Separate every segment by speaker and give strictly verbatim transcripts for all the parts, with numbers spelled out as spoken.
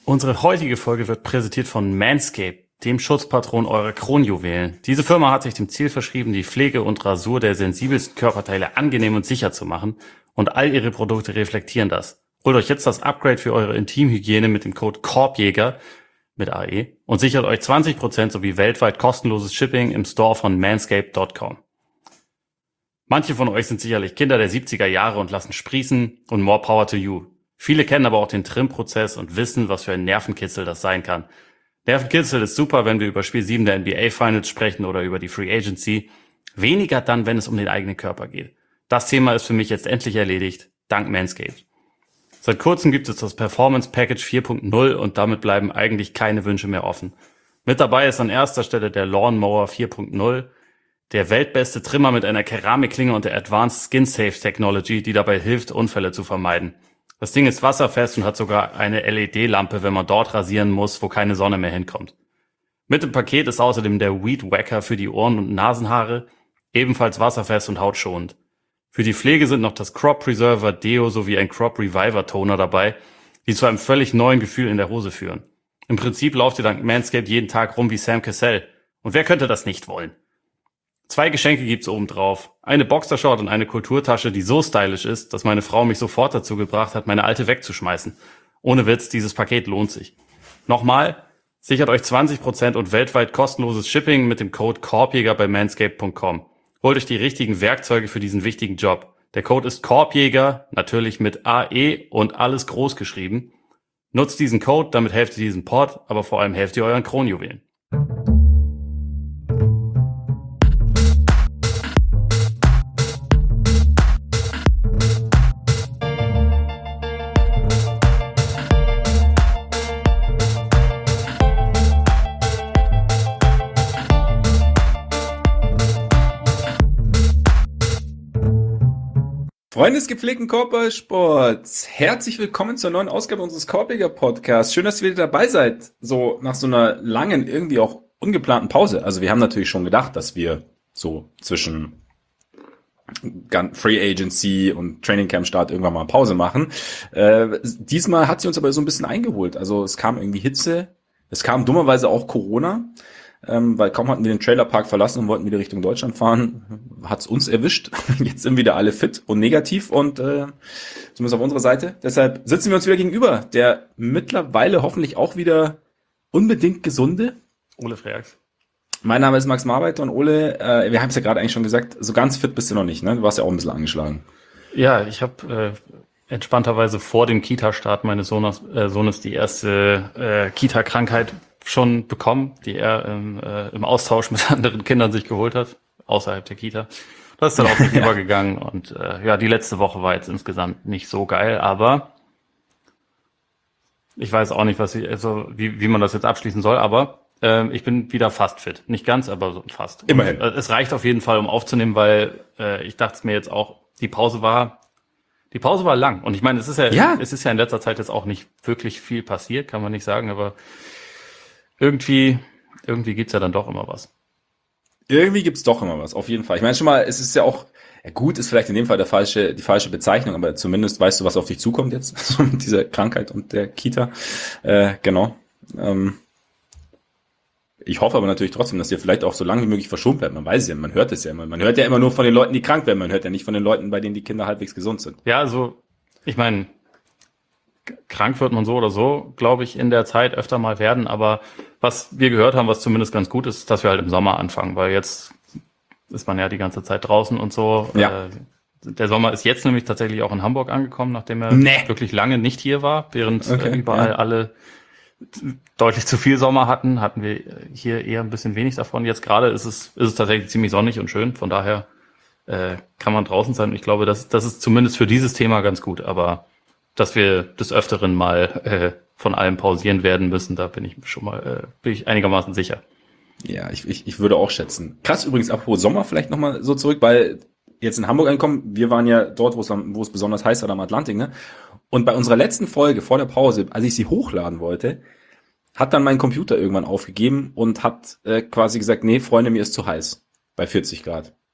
Speaker 1: Unsere heutige Folge wird präsentiert von Manscaped, dem Schutzpatron eurer Kronjuwelen. Diese Firma hat sich dem Ziel verschrieben, die Pflege und Rasur der sensibelsten Körperteile angenehm und sicher zu machen, und all ihre Produkte reflektieren das. Holt euch jetzt das Upgrade für eure Intimhygiene mit dem Code Korbjäger mit A E und sichert euch zwanzig Prozent sowie weltweit kostenloses Shipping im Store von manscaped Punkt com. Manche von euch sind sicherlich Kinder der siebziger Jahre und lassen sprießen, und more power to you. Viele kennen aber auch den Trim-Prozess und wissen, was für ein Nervenkitzel das sein kann. Nervenkitzel ist super, wenn wir über Spiel sieben der N B A Finals sprechen oder über die Free Agency. Weniger dann, wenn es um den eigenen Körper geht. Das Thema ist für mich jetzt endlich erledigt, dank Manscaped. Seit kurzem gibt es das Performance Package vier Punkt null und damit bleiben eigentlich keine Wünsche mehr offen. Mit dabei ist an erster Stelle der Lawnmower vier Punkt null, der weltbeste Trimmer mit einer Keramikklinge und der Advanced Skin Safe Technology, die dabei hilft, Unfälle zu vermeiden. Das Ding ist wasserfest und hat sogar eine L E D-Lampe, wenn man dort rasieren muss, wo keine Sonne mehr hinkommt. Mit dem Paket ist außerdem der Weed Wacker für die Ohren- und Nasenhaare, ebenfalls wasserfest und hautschonend. Für die Pflege sind noch das Crop Preserver Deo sowie ein Crop Reviver Toner dabei, die zu einem völlig neuen Gefühl in der Hose führen. Im Prinzip lauft ihr dank Manscaped jeden Tag rum wie Sam Cassell. Und wer könnte das nicht wollen? Zwei Geschenke gibt's obendrauf. Eine Boxershort und eine Kulturtasche, die so stylisch ist, dass meine Frau mich sofort dazu gebracht hat, meine alte wegzuschmeißen. Ohne Witz, dieses Paket lohnt sich. Nochmal, sichert euch zwanzig Prozent und weltweit kostenloses Shipping mit dem Code Korbjäger bei manscaped Punkt com. Holt euch die richtigen Werkzeuge für diesen wichtigen Job. Der Code ist Korbjäger, natürlich mit A E und alles groß geschrieben. Nutzt diesen Code, damit helft ihr diesem Pod, aber vor allem helft ihr euren Kronjuwelen.
Speaker 2: Freunde des gepflegten Korbballsports, herzlich willkommen zur neuen Ausgabe unseres Korbjäger Podcasts. Schön, dass ihr wieder dabei seid, so nach so einer langen, irgendwie auch ungeplanten Pause. Also wir haben natürlich schon gedacht, dass wir so zwischen Free Agency und Training Camp Start irgendwann mal Pause machen. Äh, diesmal hat sie uns aber so ein bisschen eingeholt. Also es kam irgendwie Hitze, es kam dummerweise auch Corona. Ähm, weil kaum hatten wir den Trailerpark verlassen und wollten wieder Richtung Deutschland fahren, hat's uns erwischt. Jetzt sind wieder alle fit und negativ und äh, zumindest auf unserer Seite. Deshalb sitzen wir uns wieder gegenüber. Der mittlerweile hoffentlich auch wieder unbedingt gesunde
Speaker 1: Ole Freaks.
Speaker 2: Mein Name ist Max Marbeiter und Ole, äh, wir haben es ja gerade eigentlich schon gesagt, so ganz fit bist du noch nicht, ne? Du warst ja auch ein bisschen angeschlagen.
Speaker 1: Ja, ich habe äh, entspannterweise vor dem Kita-Start meines Sohnes, äh, Sohnes die erste äh, Kita-Krankheit schon bekommen, die er im, äh, im Austausch mit anderen Kindern sich geholt hat, außerhalb der Kita. Das ist dann auch nicht ja. übergegangen und äh, ja, die letzte Woche war jetzt insgesamt nicht so geil, aber ich weiß auch nicht, was ich, also wie, wie man das jetzt abschließen soll, aber äh, ich bin wieder fast fit. Nicht ganz, aber so fast.
Speaker 2: Immerhin.
Speaker 1: Und, äh, es reicht auf jeden Fall, um aufzunehmen, weil äh, ich dachte mir jetzt auch, die Pause war die Pause war lang. Und ich meine, es ist ja,
Speaker 2: ja,
Speaker 1: es ist ja in letzter Zeit jetzt auch nicht wirklich viel passiert, kann man nicht sagen, aber Irgendwie, irgendwie gibt's ja dann doch immer was.
Speaker 2: Irgendwie gibt's doch immer was, auf jeden Fall. Ich meine schon mal, es ist ja auch, ja gut, ist vielleicht in dem Fall der falsche, die falsche Bezeichnung, aber zumindest weißt du, was auf dich zukommt jetzt, so mit dieser Krankheit und der Kita. Äh, genau. Ähm, ich hoffe aber natürlich trotzdem, dass ihr vielleicht auch so lange wie möglich verschont bleibt. Man weiß es ja, man hört es ja immer. Man hört ja immer nur von den Leuten, die krank werden. Man hört ja nicht von den Leuten, bei denen die Kinder halbwegs gesund sind.
Speaker 1: Ja, also, ich meine, krank wird man so oder so, glaube ich, in der Zeit öfter mal werden. Aber was wir gehört haben, was zumindest ganz gut ist, dass wir halt im Sommer anfangen, weil jetzt ist man ja die ganze Zeit draußen und so.
Speaker 2: Ja.
Speaker 1: Äh, der Sommer ist jetzt nämlich tatsächlich auch in Hamburg angekommen, nachdem er
Speaker 2: nee.
Speaker 1: wirklich lange nicht hier war, während
Speaker 2: okay,
Speaker 1: äh, überall ja. alle deutlich zu viel Sommer hatten, hatten wir hier eher ein bisschen wenig davon. Jetzt gerade ist es ist es tatsächlich ziemlich sonnig und schön, von daher äh, kann man draußen sein. Und ich glaube, das, das ist zumindest für dieses Thema ganz gut, aber dass wir des Öfteren mal äh, von allem pausieren werden müssen, da bin ich schon mal äh, bin ich einigermaßen sicher.
Speaker 2: Ja, ich, ich, ich würde auch schätzen. Krass übrigens, apropos Sommer, vielleicht nochmal so zurück, weil jetzt in Hamburg ankommen, wir waren ja dort, wo es wo es besonders heiß war, am Atlantik, ne? Und bei unserer letzten Folge vor der Pause, als ich sie hochladen wollte, hat dann mein Computer irgendwann aufgegeben und hat äh, quasi gesagt, nee, Freunde, mir ist zu heiß bei vierzig Grad.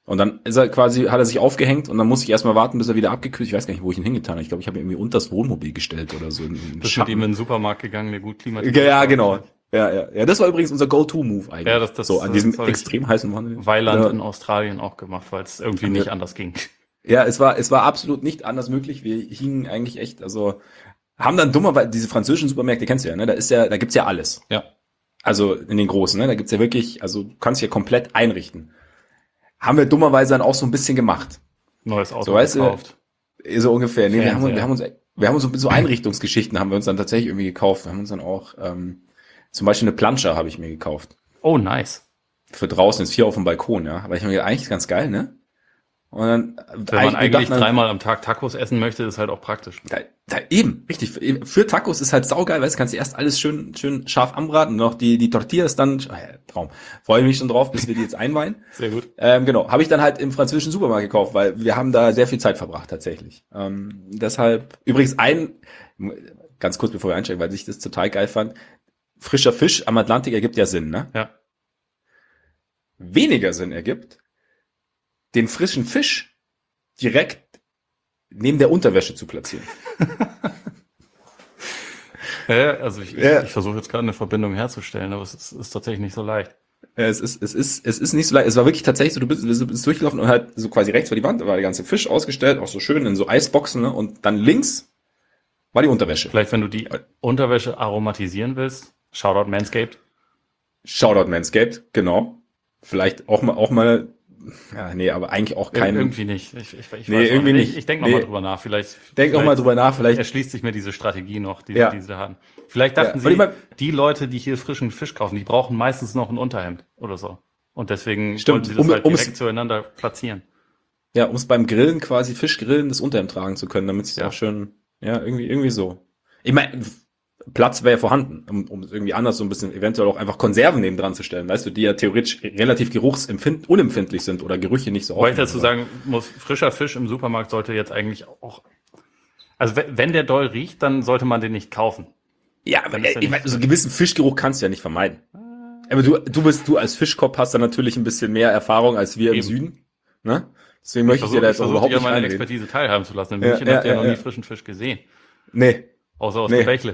Speaker 2: Und dann ist er quasi, hat er sich aufgehängt und dann musste ich erstmal warten, bis er wieder abgekühlt. Ich weiß gar nicht, wo ich ihn hingetan habe. Ich glaube, ich habe ihn irgendwie unter das Wohnmobil gestellt oder so.
Speaker 1: Bist mit ihm in den Supermarkt gegangen, der gut klimatisiert.
Speaker 2: Ja, genau. Ja, ja, ja. Das war übrigens unser Go-To-Move eigentlich.
Speaker 1: Ja, das, das,
Speaker 2: so an diesem
Speaker 1: das
Speaker 2: extrem heißen Wochenende.
Speaker 1: Weiland
Speaker 2: ja.
Speaker 1: in Australien auch gemacht, weil es irgendwie nicht
Speaker 2: ja.
Speaker 1: anders ging.
Speaker 2: Ja, es war, es war absolut nicht anders möglich. Wir hingen eigentlich echt, also haben dann dummerweise diese französischen Supermärkte, kennst du ja, ne? Da ist ja, da gibt's ja alles.
Speaker 1: Ja.
Speaker 2: Also in den großen, ne? Da gibt's ja wirklich, also du kannst ja komplett einrichten. Haben wir dummerweise dann auch so ein bisschen gemacht.
Speaker 1: Neues Auto
Speaker 2: so, weißt
Speaker 1: gekauft.
Speaker 2: Du, so ungefähr. Nee, wir haben,
Speaker 1: Fernseher.
Speaker 2: wir haben uns, wir haben uns so, so Einrichtungsgeschichten haben wir uns dann tatsächlich irgendwie gekauft. Wir haben uns dann auch, ähm, zum Beispiel eine Plansche habe ich mir gekauft.
Speaker 1: Oh, nice.
Speaker 2: Für draußen ist vier auf dem Balkon, ja. Aber ich habe mir gedacht, eigentlich ist ganz geil, ne? Und dann,
Speaker 1: wenn man eigentlich dann, dreimal am Tag Tacos essen möchte, ist halt auch praktisch.
Speaker 2: Da, da eben, richtig. Für, für Tacos ist halt saugeil, weißt du, kannst du erst alles schön, schön scharf anbraten, noch die, die Tortillas dann, oh ja, Traum. Freue mich schon drauf, bis wir die jetzt einweihen.
Speaker 1: Sehr gut.
Speaker 2: Ähm, genau, habe ich dann halt im französischen Supermarkt gekauft, weil wir haben da sehr viel Zeit verbracht, tatsächlich. Ähm, deshalb, übrigens ein, ganz kurz bevor wir einsteigen, weil ich das total geil fand, frischer Fisch am Atlantik ergibt ja Sinn, ne?
Speaker 1: Ja.
Speaker 2: Weniger Sinn ergibt, den frischen Fisch direkt neben der Unterwäsche zu platzieren.
Speaker 1: ja, also ich,
Speaker 2: ja.
Speaker 1: ich, ich versuche jetzt gerade eine Verbindung herzustellen, aber es ist, ist tatsächlich nicht so leicht.
Speaker 2: Ja, es ist, es ist, es ist nicht so leicht. Es war wirklich tatsächlich so, du bist, du bist durchgelaufen und halt so quasi rechts vor die Wand, da war der ganze Fisch ausgestellt, auch so schön in so Eisboxen, ne? Und dann links war die Unterwäsche.
Speaker 1: Vielleicht, wenn du die Unterwäsche aromatisieren willst, Shoutout Manscaped.
Speaker 2: Shoutout Manscaped, genau. Vielleicht auch mal, auch mal, ja, nee, aber eigentlich auch kein.
Speaker 1: Irgendwie nicht. Ich, ich, ich
Speaker 2: nee,
Speaker 1: weiß
Speaker 2: irgendwie
Speaker 1: nicht.
Speaker 2: nicht.
Speaker 1: Ich, ich denke
Speaker 2: nee.
Speaker 1: nochmal drüber nach. Vielleicht.
Speaker 2: Denk nochmal drüber nach, vielleicht.
Speaker 1: Erschließt sich mir diese Strategie noch, die,
Speaker 2: ja.
Speaker 1: die sie da hatten. Vielleicht dachten
Speaker 2: ja.
Speaker 1: sie,
Speaker 2: ich mein,
Speaker 1: die Leute, die hier frischen Fisch kaufen, die brauchen meistens noch ein Unterhemd oder so. Und deswegen
Speaker 2: stimmt,
Speaker 1: wollten sie das
Speaker 2: um,
Speaker 1: halt direkt zueinander platzieren.
Speaker 2: Ja, um es beim Grillen quasi Fischgrillen das Unterhemd tragen zu können, damit es ja. auch schön, ja, irgendwie, irgendwie so. Ich meine, Platz wäre ja vorhanden, um, um es irgendwie anders so ein bisschen eventuell auch einfach Konserven neben dran zu stellen, weißt du, die ja theoretisch relativ geruchsunempfindlich sind oder Gerüche nicht so
Speaker 1: offen. Weil ich dazu sagen muss, frischer Fisch im Supermarkt sollte jetzt eigentlich auch, also wenn der doll riecht, dann sollte man den nicht kaufen.
Speaker 2: Ja, aber ich meine, so einen gewissen Fischgeruch kannst du ja nicht vermeiden. Aber du, du bist, du als Fischkopf hast da natürlich ein bisschen mehr Erfahrung als wir Eben. im Süden, ne? Deswegen möchte ich, ich dir da jetzt auch überhaupt nicht
Speaker 1: meine
Speaker 2: reinreden.
Speaker 1: Expertise teilhaben zu lassen. In
Speaker 2: ja,
Speaker 1: München
Speaker 2: ja,
Speaker 1: habt ihr ja,
Speaker 2: ja,
Speaker 1: noch nie
Speaker 2: ja.
Speaker 1: frischen Fisch gesehen.
Speaker 2: Nee.
Speaker 1: Außer aus
Speaker 2: nee.
Speaker 1: der Bächle.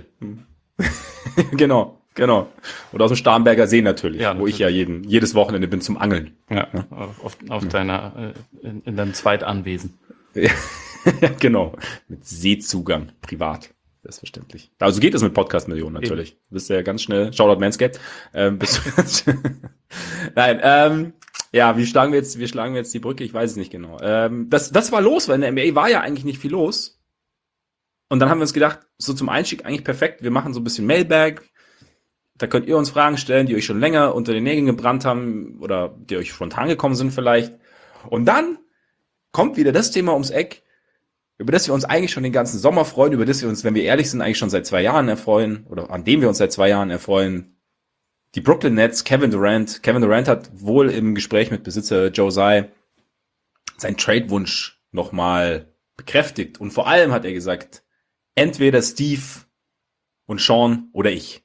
Speaker 2: genau, genau. Oder aus dem Starnberger See natürlich,
Speaker 1: ja,
Speaker 2: wo
Speaker 1: natürlich.
Speaker 2: ich ja jeden, jedes Wochenende bin zum Angeln.
Speaker 1: Ja, ja. auf, auf ja. deiner, in, in deinem Zweitanwesen.
Speaker 2: Ja, genau. Mit Seezugang, privat. Selbstverständlich. Also geht es mit Podcast-Millionen natürlich. Eben. Du bist ja ganz schnell, Shoutout Manscaped. Ähm, bist du Nein, ähm, ja, wie schlagen wir jetzt, wie schlagen wir jetzt die Brücke? Ich weiß es nicht genau. Ähm, das, das war los, weil in der N B A war ja eigentlich nicht viel los. Und dann haben wir uns gedacht, so zum Einstieg eigentlich perfekt. Wir machen so ein bisschen Mailbag. Da könnt ihr uns Fragen stellen, die euch schon länger unter den Nägeln gebrannt haben oder die euch spontan gekommen sind vielleicht. Und dann kommt wieder das Thema ums Eck, über das wir uns eigentlich schon den ganzen Sommer freuen, über das wir uns, wenn wir ehrlich sind, eigentlich schon seit zwei Jahren erfreuen oder an dem wir uns seit zwei Jahren erfreuen. Die Brooklyn Nets, Kevin Durant. Kevin Durant hat wohl im Gespräch mit Besitzer Joe Tsai seinen Trade-Wunsch nochmal bekräftigt. Und vor allem hat er gesagt, entweder Steve und Sean oder ich.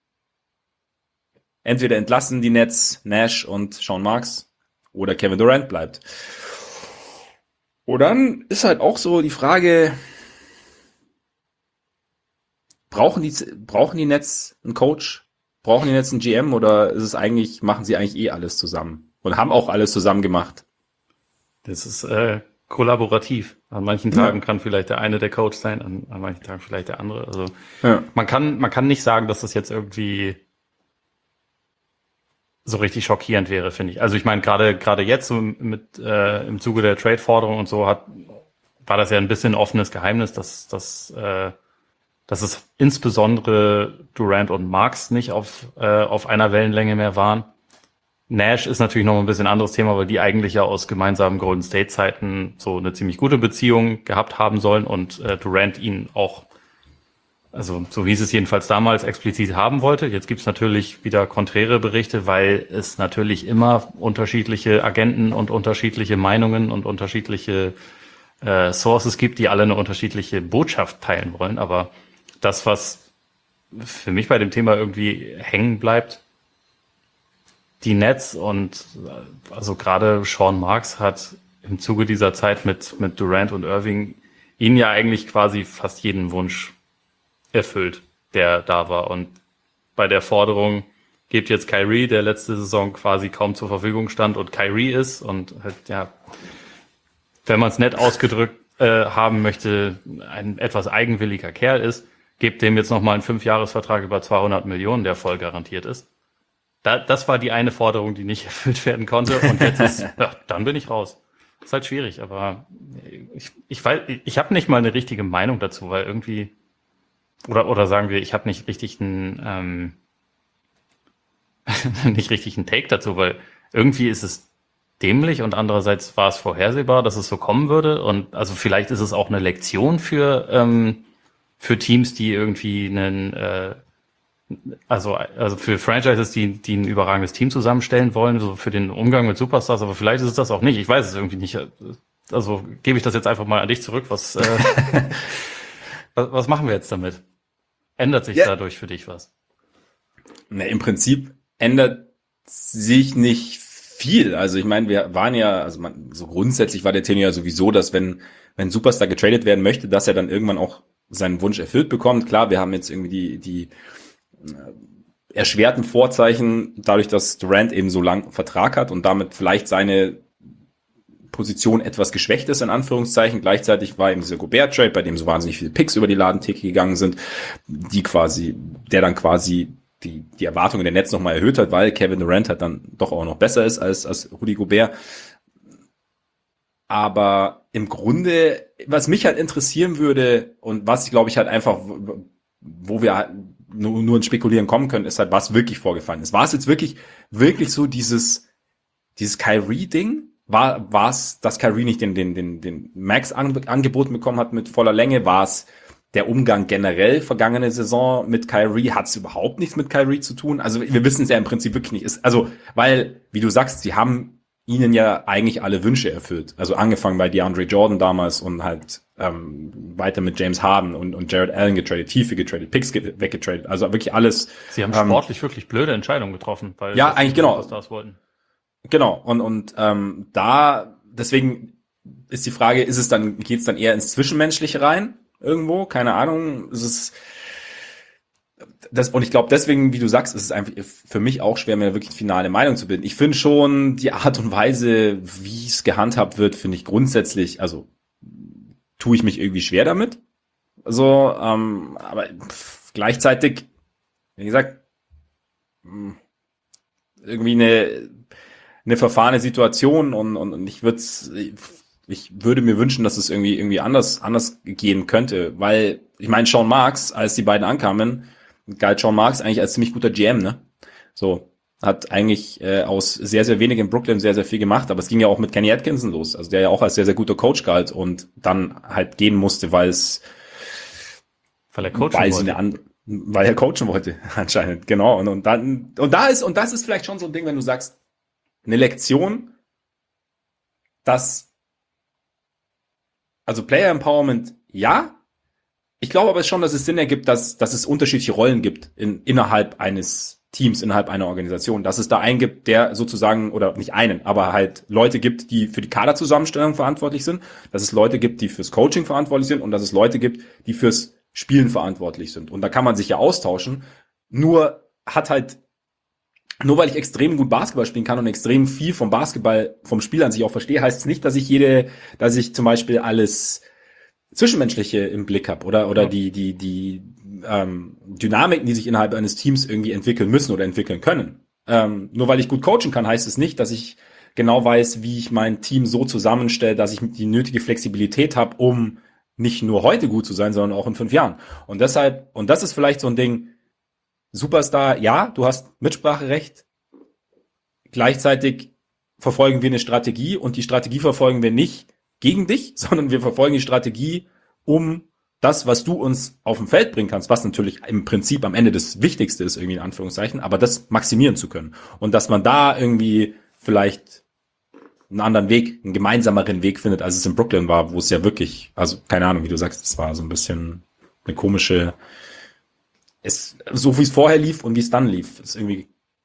Speaker 2: Entweder entlassen die Nets Nash und Sean Marks oder Kevin Durant bleibt. Und dann ist halt auch so die Frage, brauchen die, brauchen die Nets einen Coach? Brauchen die Nets einen G M oder ist es eigentlich, machen sie eigentlich eh alles zusammen? Und haben auch alles zusammen gemacht?
Speaker 1: Das ist äh, kollaborativ. An manchen Tagen ja. kann vielleicht der eine der Coach sein, an, an manchen Tagen vielleicht der andere. Also ja. man kann, man kann nicht sagen, dass das jetzt irgendwie so richtig schockierend wäre, finde ich. Also ich meine, gerade gerade jetzt so mit äh, im Zuge der Trade-Forderung und so hat war das ja ein bisschen ein offenes Geheimnis, dass dass äh, dass es insbesondere Durant und Marks nicht auf äh, auf einer Wellenlänge mehr waren. Nash ist natürlich noch ein bisschen anderes Thema, weil die eigentlich ja aus gemeinsamen Golden State Zeiten so eine ziemlich gute Beziehung gehabt haben sollen und äh, Durant ihn auch, also so hieß es jedenfalls damals, explizit haben wollte. Jetzt gibt's natürlich wieder konträre Berichte, weil es natürlich immer unterschiedliche Agenten und unterschiedliche Meinungen und unterschiedliche äh, Sources gibt, die alle eine unterschiedliche Botschaft teilen wollen. Aber das, was für mich bei dem Thema irgendwie hängen bleibt, die Nets und äh, also gerade Sean Marks hat im Zuge dieser Zeit mit, mit Durant und Irving ihnen ja eigentlich quasi fast jeden Wunsch erfüllt, der da war. Und bei der Forderung, gebt jetzt Kyrie, der letzte Saison quasi kaum zur Verfügung stand und Kyrie ist und halt, ja, wenn man es nett ausgedrückt äh, haben möchte, ein etwas eigenwilliger Kerl ist, gebt dem jetzt nochmal einen Fünfjahresvertrag über zweihundert Millionen, der voll garantiert ist. Da, das war die eine Forderung, die nicht erfüllt werden konnte und jetzt ist, ja, dann bin ich raus. Ist halt schwierig, aber ich, ich weiß, ich habe nicht mal eine richtige Meinung dazu, weil irgendwie, oder oder sagen wir, ich habe nicht richtig einen, ähm, nicht richtig einen Take dazu, weil irgendwie ist es dämlich und andererseits war es vorhersehbar, dass es so kommen würde und also vielleicht ist es auch eine Lektion für ähm, für Teams, die irgendwie einen äh, Also, also für Franchises, die, die ein überragendes Team zusammenstellen wollen, so für den Umgang mit Superstars, aber vielleicht ist es das auch nicht. Ich weiß es irgendwie nicht. Also gebe ich das jetzt einfach mal an dich zurück. Was, äh, was, was machen wir jetzt damit? Ändert sich ja dadurch für dich was?
Speaker 2: Na, im Prinzip ändert sich nicht viel. Also ich meine, wir waren ja, also man, so grundsätzlich war der Tenor ja sowieso, dass wenn, wenn ein Superstar getradet werden möchte, dass er dann irgendwann auch seinen Wunsch erfüllt bekommt. Klar, wir haben jetzt irgendwie die, die erschwerten Vorzeichen, dadurch, dass Durant eben so lang Vertrag hat und damit vielleicht seine Position etwas geschwächt ist, in Anführungszeichen. Gleichzeitig war eben dieser Gobert-Trade, bei dem so wahnsinnig viele Picks über die Ladentheke gegangen sind, die quasi, der dann quasi die, die Erwartungen der Nets nochmal erhöht hat, weil Kevin Durant halt dann doch auch noch besser ist als, als Rudy Gobert. Aber im Grunde, was mich halt interessieren würde und was, glaube ich, halt einfach, wo wir halt nur, nur ins Spekulieren kommen können, ist halt, was wirklich vorgefallen ist. War es jetzt wirklich, wirklich so dieses, dieses Kyrie-Ding? War, war es, dass Kyrie nicht den, den, den, den Max angeboten bekommen hat mit voller Länge? War es der Umgang generell vergangene Saison mit Kyrie? Hat es überhaupt nichts mit Kyrie zu tun? Also, wir wissen es ja im Prinzip wirklich nicht. Ist, also, weil, wie du sagst, sie haben ihnen ja eigentlich alle Wünsche erfüllt. Also angefangen bei DeAndre Jordan damals und halt ähm, weiter mit James Harden und, und Jared Allen getradet, Tiefe getradet, Picks ge- weggetradet. Also wirklich alles.
Speaker 1: Sie haben
Speaker 2: ähm,
Speaker 1: sportlich wirklich blöde Entscheidungen getroffen, weil
Speaker 2: ja, eigentlich genau.
Speaker 1: Stars wollten.
Speaker 2: Genau. Und und ähm, da deswegen ist die Frage, ist es dann geht's dann eher ins Zwischenmenschliche rein irgendwo? Keine Ahnung. Es ist Das, und ich glaube deswegen, wie du sagst, ist es einfach für mich auch schwer, mir wirklich eine finale Meinung zu bilden. Ich finde schon die Art und Weise, wie es gehandhabt wird, finde ich grundsätzlich, also tue ich mich irgendwie schwer damit. So, ähm, aber pff, gleichzeitig, wie gesagt, mh, irgendwie eine eine verfahrene Situation und und, und ich würde ich würde mir wünschen, dass es irgendwie irgendwie anders anders gehen könnte, weil ich meine, Sean Marks, als die beiden ankamen, galt Sean Marks eigentlich als ziemlich guter G M, ne? So, hat eigentlich äh, aus sehr, sehr wenig in Brooklyn sehr, sehr viel gemacht, aber es ging ja auch mit Kenny Atkinson los, also der ja auch als sehr, sehr guter Coach galt und dann halt gehen musste, weil es
Speaker 1: weil er coachen
Speaker 2: weil
Speaker 1: wollte.
Speaker 2: Sie eine andere, weil er coachen wollte, anscheinend, genau. Und, und dann, und da ist, und das ist vielleicht schon so ein Ding, wenn du sagst, eine Lektion, dass, also Player Empowerment, ja. Ich glaube aber schon, dass es Sinn ergibt, dass, dass es unterschiedliche Rollen gibt in, innerhalb eines Teams, innerhalb einer Organisation. Dass es da einen gibt, der sozusagen, oder nicht einen, aber halt Leute gibt, die für die Kaderzusammenstellung verantwortlich sind. Dass es Leute gibt, die fürs Coaching verantwortlich sind und dass es Leute gibt, die fürs Spielen verantwortlich sind. Und da kann man sich ja austauschen. Nur hat halt, nur weil ich extrem gut Basketball spielen kann und extrem viel vom Basketball, vom Spiel an sich auch verstehe, heißt es nicht, dass ich jede, dass ich zum Beispiel alles Zwischenmenschliche im Blick habe oder oder ja. die die die ähm, Dynamiken, die sich innerhalb eines Teams irgendwie entwickeln müssen oder entwickeln können. Ähm, nur weil ich gut coachen kann, heißt es nicht, dass ich genau weiß, wie ich mein Team so zusammenstelle, dass ich die nötige Flexibilität habe, um nicht nur heute gut zu sein, sondern auch in fünf Jahren. Und deshalb, und das ist vielleicht so ein Ding, Superstar, ja, du hast Mitspracherecht. Gleichzeitig verfolgen wir eine Strategie und die Strategie verfolgen wir nicht gegen dich, sondern wir verfolgen die Strategie, um das, was du uns auf dem Feld bringen kannst, was natürlich im Prinzip am Ende das Wichtigste ist, irgendwie in Anführungszeichen, aber das maximieren zu können. Und dass man da irgendwie vielleicht einen anderen Weg, einen gemeinsameren Weg findet, als es in Brooklyn war, wo es ja wirklich, also keine Ahnung, wie du sagst, es war so ein bisschen eine komische, es so wie es vorher lief und wie es dann lief, ist irgendwie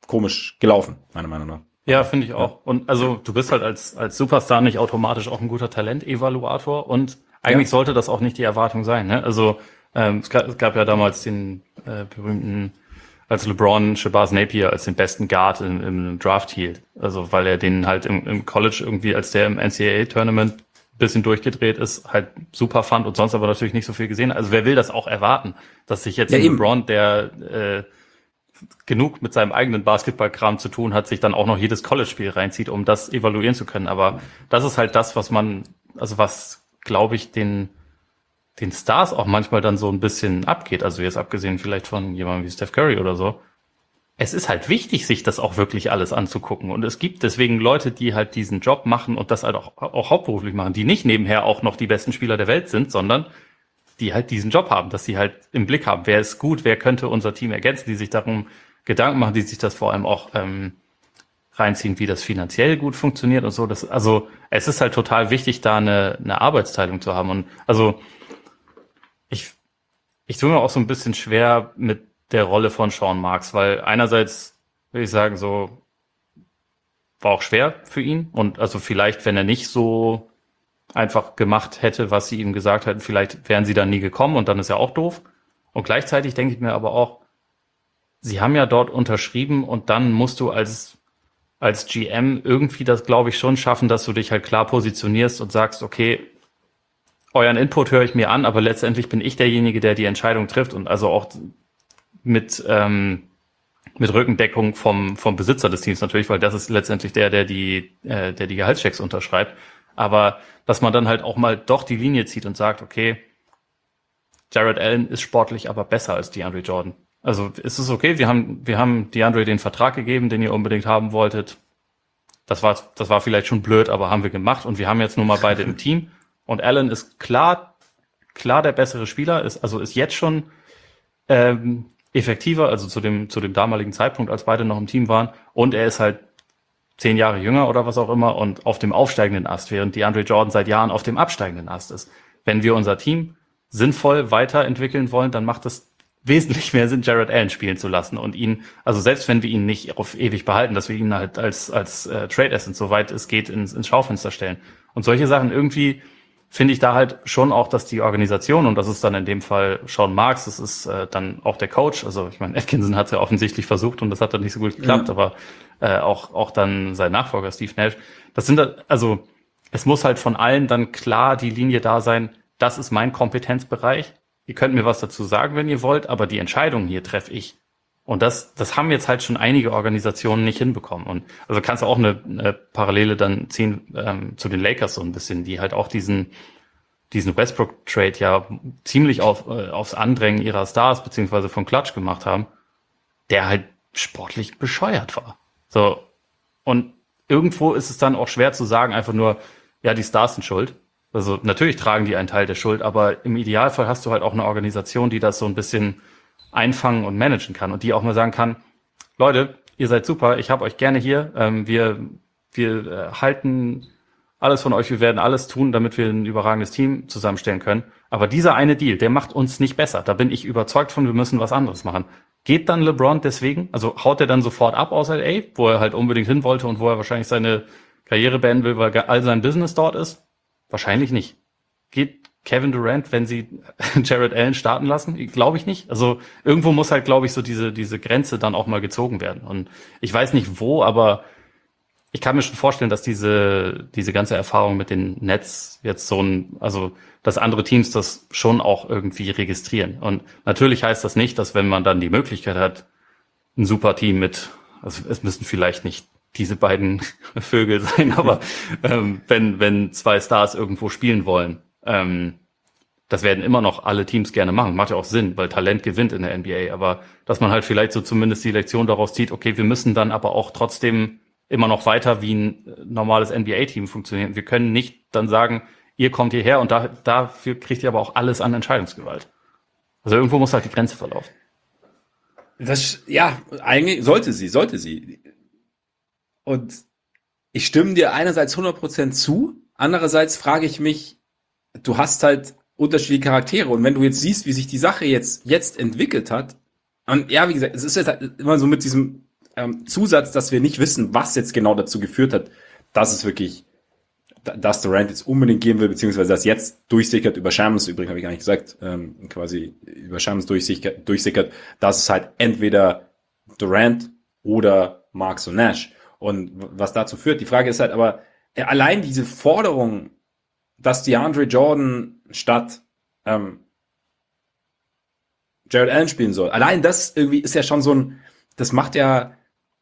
Speaker 2: komisch gelaufen, meiner Meinung nach.
Speaker 1: Ja, finde ich auch. Und also du bist halt als als Superstar nicht automatisch auch ein guter Talentevaluator und eigentlich ja. sollte das auch nicht die Erwartung sein. Ne? Also ähm, es, gab, es gab ja damals den äh, berühmten, als LeBron Shabazz Napier als den besten Guard im, im Draft hielt. Also weil er den halt im, im College irgendwie, als der im N C A A-Tournament ein bisschen durchgedreht ist, halt super fand und sonst aber natürlich nicht so viel gesehen. Also wer will das auch erwarten, dass sich jetzt ja, LeBron, der äh, genug mit seinem eigenen Basketballkram zu tun hat, sich dann auch noch jedes College-Spiel reinzieht, um das evaluieren zu können. Aber das ist halt das, was man, also was, glaube ich, den den Stars auch manchmal dann so ein bisschen abgeht. Also jetzt abgesehen vielleicht von jemandem wie Steph Curry oder so. Es ist halt wichtig, sich das auch wirklich alles anzugucken. Und es gibt deswegen Leute, die halt diesen Job machen und das halt auch, auch hauptberuflich machen, die nicht nebenher auch noch die besten Spieler der Welt sind, sondern die halt diesen Job haben, dass sie halt im Blick haben, wer ist gut, wer könnte unser Team ergänzen, die sich darum Gedanken machen, die sich das vor allem auch ähm, reinziehen, wie das finanziell gut funktioniert und so. Das, also es ist halt total wichtig, da eine, eine Arbeitsteilung zu haben. Und also ich, ich tue mir auch so ein bisschen schwer mit der Rolle von Sean Marks, weil einerseits würde ich sagen, so war auch schwer für ihn und also vielleicht, wenn er nicht so einfach gemacht hätte, was sie ihm gesagt hätten, vielleicht wären sie dann nie gekommen und dann ist ja auch doof. Und gleichzeitig denke ich mir aber auch, sie haben ja dort unterschrieben und dann musst du als als G M irgendwie das, glaube ich, schon schaffen, dass du dich halt klar positionierst und sagst, okay, euren Input höre ich mir an, aber letztendlich bin ich derjenige, der die Entscheidung trifft und also auch mit ähm, mit Rückendeckung vom vom Besitzer des Teams natürlich, weil das ist letztendlich der, der die äh, der die Gehaltschecks unterschreibt. Aber dass man dann halt auch mal doch die Linie zieht und sagt, okay, Jared Allen ist sportlich aber besser als DeAndre Jordan. Also ist es okay, wir haben wir haben DeAndre den Vertrag gegeben, den ihr unbedingt haben wolltet. Das war das war vielleicht schon blöd, aber haben wir gemacht und wir haben jetzt nun mal beide im Team. Und Allen ist klar klar der bessere Spieler, ist also ist jetzt schon ähm, effektiver, also zu dem zu dem damaligen Zeitpunkt, als beide noch im Team waren. Und er ist halt zehn Jahre jünger oder was auch immer und auf dem aufsteigenden Ast, während DeAndre Jordan seit Jahren auf dem absteigenden Ast ist. Wenn wir unser Team sinnvoll weiterentwickeln wollen, dann macht es wesentlich mehr Sinn, Jared Allen spielen zu lassen und ihn, also selbst wenn wir ihn nicht auf ewig behalten, dass wir ihn halt als als äh, Trade Asset, soweit es geht, ins, ins Schaufenster stellen. Und solche Sachen irgendwie finde ich da halt schon auch, dass die Organisation, und das ist dann in dem Fall Sean Marks, das ist äh, dann auch der Coach, also ich meine, Atkinson hat es ja offensichtlich versucht und das hat dann nicht so gut geklappt, ja. aber äh, auch auch dann sein Nachfolger Steve Nash, das sind da, also es muss halt von allen dann klar die Linie da sein, das ist mein Kompetenzbereich, ihr könnt mir was dazu sagen, wenn ihr wollt, aber die Entscheidung hier treffe ich. Und das, das haben jetzt halt schon einige Organisationen nicht hinbekommen. Und also kannst du auch eine, eine Parallele dann ziehen ähm, zu den Lakers so ein bisschen, die halt auch diesen diesen Westbrook-Trade ja ziemlich auf, äh, aufs Andrängen ihrer Stars beziehungsweise von Clutch gemacht haben, der halt sportlich bescheuert war. So, und irgendwo ist es dann auch schwer zu sagen, einfach nur, ja, die Stars sind schuld. Also natürlich tragen die einen Teil der Schuld, aber im Idealfall hast du halt auch eine Organisation, die das so ein bisschen einfangen und managen kann und die auch mal sagen kann, Leute, ihr seid super, ich habe euch gerne hier, ähm, wir wir äh, halten alles von euch, wir werden alles tun, damit wir ein überragendes Team zusammenstellen können, aber dieser eine Deal, der macht uns nicht besser, da bin ich überzeugt von, wir müssen was anderes machen. Geht dann LeBron deswegen, also haut er dann sofort ab aus L A, wo er halt unbedingt hin wollte und wo er wahrscheinlich seine Karriere beenden will, weil all sein Business dort ist? Wahrscheinlich nicht. Geht Kevin Durant, wenn sie Jared Allen starten lassen? Glaube ich nicht. Also irgendwo muss halt, glaube ich, so diese diese Grenze dann auch mal gezogen werden. Und ich weiß nicht wo, aber ich kann mir schon vorstellen, dass diese diese ganze Erfahrung mit den Nets jetzt so ein, also dass andere Teams das schon auch irgendwie registrieren. Und natürlich heißt das nicht, dass wenn man dann die Möglichkeit hat, ein super Team mit, also es müssen vielleicht nicht diese beiden Vögel sein, aber ähm, wenn wenn zwei Stars irgendwo spielen wollen, ähm, das werden immer noch alle Teams gerne machen. Macht ja auch Sinn, weil Talent gewinnt in der N B A. Aber dass man halt vielleicht so zumindest die Lektion daraus zieht, okay, wir müssen dann aber auch trotzdem immer noch weiter wie ein normales N B A-Team funktionieren. Wir können nicht dann sagen, ihr kommt hierher und da, dafür kriegt ihr aber auch alles an Entscheidungsgewalt. Also irgendwo muss halt die Grenze verlaufen.
Speaker 2: Das, ja, eigentlich sollte sie, sollte sie. Und ich stimme dir einerseits hundert Prozent zu, andererseits frage ich mich, du hast halt unterschiedliche Charaktere und wenn du jetzt siehst, wie sich die Sache jetzt jetzt entwickelt hat, und ja, wie gesagt, es ist jetzt halt immer so mit diesem ähm, Zusatz, dass wir nicht wissen, was jetzt genau dazu geführt hat, dass es wirklich, dass Durant jetzt unbedingt gehen will, beziehungsweise dass jetzt durchsickert über Shamans, übrigens habe ich gar nicht gesagt, ähm, quasi über Shamans durchsickert, durchsickert, dass es halt entweder Durant oder Marks und Nash. Und was dazu führt, die Frage ist halt aber, allein diese Forderung, dass DeAndre Jordan statt ähm, Jared Allen spielen soll, allein das irgendwie ist ja schon so ein, das macht ja,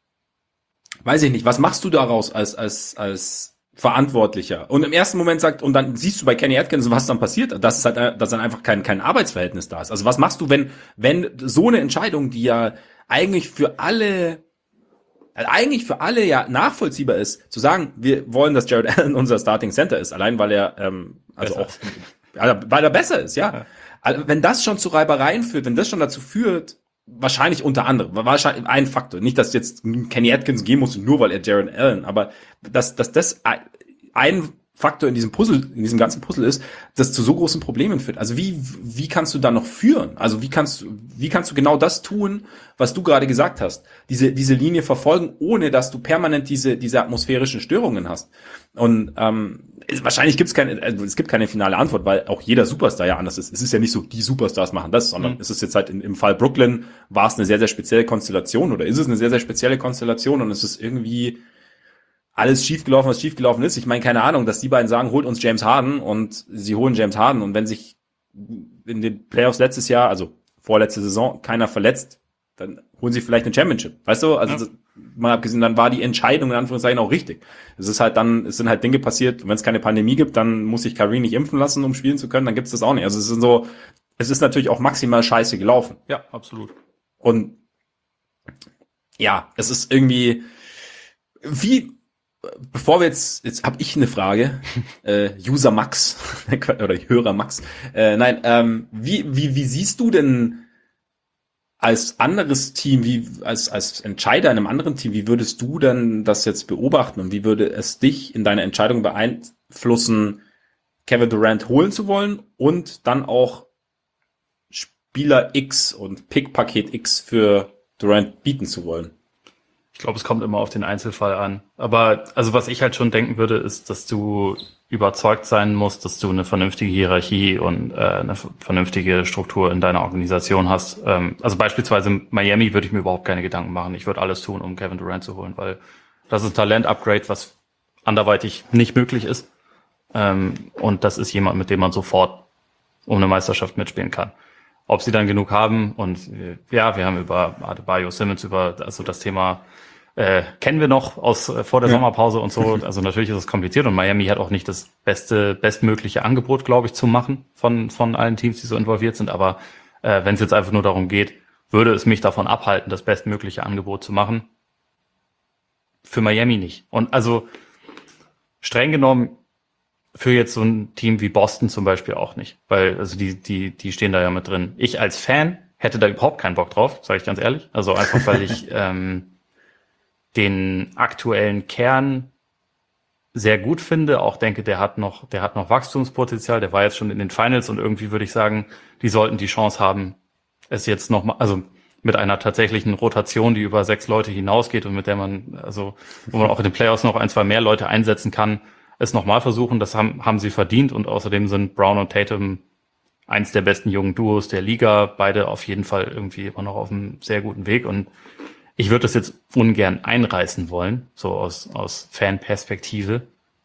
Speaker 2: weiß ich nicht, was machst du daraus als als als Verantwortlicher? Und im ersten Moment sagt, und dann siehst du bei Kenny Atkinson, was dann passiert, dass es halt, dass dann einfach kein kein Arbeitsverhältnis da ist. Also was machst du, wenn wenn so eine Entscheidung, die ja eigentlich für alle eigentlich für alle ja nachvollziehbar ist, zu sagen, wir wollen, dass Jared Allen unser Starting Center ist, allein weil er ähm, also besser. auch also weil er besser ist, ja. ja. Also wenn das schon zu Reibereien führt, wenn das schon dazu führt, wahrscheinlich unter anderem, wahrscheinlich ein Faktor, nicht, dass jetzt Kenny Atkinson gehen muss, nur weil er Jared Allen, aber dass, dass das ein Faktor in diesem Puzzle, in diesem ganzen Puzzle ist, das zu so großen Problemen führt. Also wie, wie kannst du da noch führen? Also wie kannst du, wie kannst du genau das tun, was du gerade gesagt hast? Diese, diese Linie verfolgen, ohne dass du permanent diese, diese atmosphärischen Störungen hast. Und, ähm, wahrscheinlich gibt's keine, also es gibt keine finale Antwort, weil auch jeder Superstar ja anders ist. Es ist ja nicht so, die Superstars machen das, sondern mhm. es ist jetzt halt in, im Fall Brooklyn war es eine sehr, sehr spezielle Konstellation oder ist es eine sehr, sehr spezielle Konstellation und es ist irgendwie alles schiefgelaufen, was schiefgelaufen ist. Ich meine, keine Ahnung, dass die beiden sagen, holt uns James Harden und sie holen James Harden und wenn sich in den Playoffs letztes Jahr, also vorletzte Saison, keiner verletzt, dann holen sie vielleicht eine Championship. Weißt du? Also ja. das, mal abgesehen, dann war die Entscheidung in Anführungszeichen auch richtig. Es ist halt dann, es sind halt Dinge passiert, wenn es keine Pandemie gibt, dann muss sich Kyrie nicht impfen lassen, um spielen zu können, dann gibt's das auch nicht. Also es ist so, es ist natürlich auch maximal scheiße gelaufen.
Speaker 1: Ja, absolut.
Speaker 2: Und ja, es ist irgendwie, wie, bevor wir jetzt, jetzt habe ich eine Frage, äh, User Max oder Hörer Max. Äh, nein, ähm, wie wie wie siehst du denn als anderes Team, wie als als Entscheider in einem anderen Team, wie würdest du denn das jetzt beobachten und wie würde es dich in deiner Entscheidung beeinflussen, Kevin Durant holen zu wollen und dann auch Spieler X und Pick-Paket X für Durant bieten zu wollen?
Speaker 1: Ich glaube, es kommt immer auf den Einzelfall an. Aber also was ich halt schon denken würde, ist, dass du überzeugt sein musst, dass du eine vernünftige Hierarchie und äh, eine vernünftige Struktur in deiner Organisation hast. Ähm, also beispielsweise in Miami würde ich mir überhaupt keine Gedanken machen. Ich würde alles tun, um Kevin Durant zu holen, weil das ist ein Talent-Upgrade, was anderweitig nicht möglich ist. Ähm, und das ist jemand, mit dem man sofort um eine Meisterschaft mitspielen kann. Ob sie dann genug haben und ja, wir haben über Adebayo, Simmons, über also das Thema äh, kennen wir noch aus äh, vor der ja. Sommerpause und so. Also natürlich ist es kompliziert und Miami hat auch nicht das beste, bestmögliche Angebot, glaube ich, zu machen von von allen Teams, die so involviert sind. Aber äh, wenn es jetzt einfach nur darum geht, würde es mich davon abhalten, das bestmögliche Angebot zu machen. Für Miami nicht. Und also streng genommen für jetzt so ein Team wie Boston zum Beispiel auch nicht, weil also die die die stehen da ja mit drin. Ich als Fan hätte da überhaupt keinen Bock drauf, sage ich ganz ehrlich. Also einfach weil ich ähm, den aktuellen Kern sehr gut finde, auch denke, der hat noch der hat noch Wachstumspotenzial. Der war jetzt schon in den Finals und irgendwie würde ich sagen, die sollten die Chance haben, es jetzt noch mal, also mit einer tatsächlichen Rotation, die über sechs Leute hinausgeht und mit der man also wo man auch in den Playoffs noch ein, zwei mehr Leute einsetzen kann, es nochmal versuchen, das haben, haben sie verdient und außerdem sind Brown und Tatum eins der besten jungen Duos der Liga, beide auf jeden Fall irgendwie immer noch auf einem sehr guten Weg und ich würde das jetzt ungern einreißen wollen, so aus, aus Fanperspektive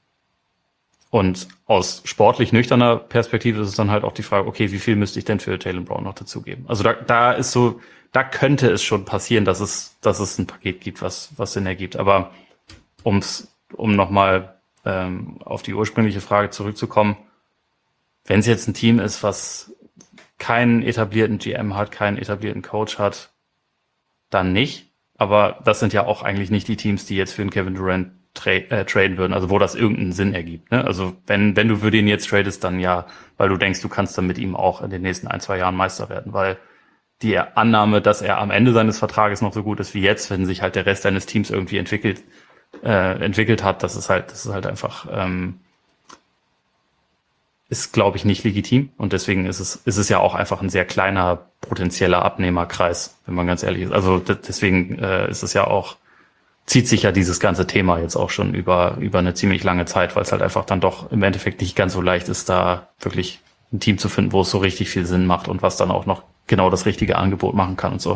Speaker 1: und aus sportlich nüchterner Perspektive ist es dann halt auch die Frage, okay, wie viel müsste ich denn für Tatum Brown noch dazugeben? Also da, da ist so, da könnte es schon passieren, dass es, dass es ein Paket gibt, was, was Sinn ergibt, aber ums, um nochmal ähm, auf die ursprüngliche Frage zurückzukommen, wenn es jetzt ein Team ist, was keinen etablierten G M hat, keinen etablierten Coach hat, dann nicht. Aber das sind ja auch eigentlich nicht die Teams, die jetzt für den Kevin Durant tra- äh, traden würden, also wo das irgendeinen Sinn ergibt. Ne? Also wenn wenn du für den jetzt tradest, dann ja, weil du denkst, du kannst dann mit ihm auch in den nächsten ein, zwei Jahren Meister werden, weil die Annahme, dass er am Ende seines Vertrages noch so gut ist wie jetzt, wenn sich halt der Rest deines Teams irgendwie entwickelt, äh, entwickelt hat, das ist halt, das ist halt einfach, ähm, ist, glaube ich, nicht legitim. Und deswegen ist es, ist es ja auch einfach ein sehr kleiner potenzieller Abnehmerkreis, wenn man ganz ehrlich ist. Also d- deswegen äh, ist es ja auch zieht sich ja dieses ganze Thema jetzt auch schon über, über eine ziemlich lange Zeit, weil es halt einfach dann doch im Endeffekt nicht ganz so leicht ist, da wirklich ein Team zu finden, wo es so richtig viel Sinn macht und was dann auch noch genau das richtige Angebot machen kann und so.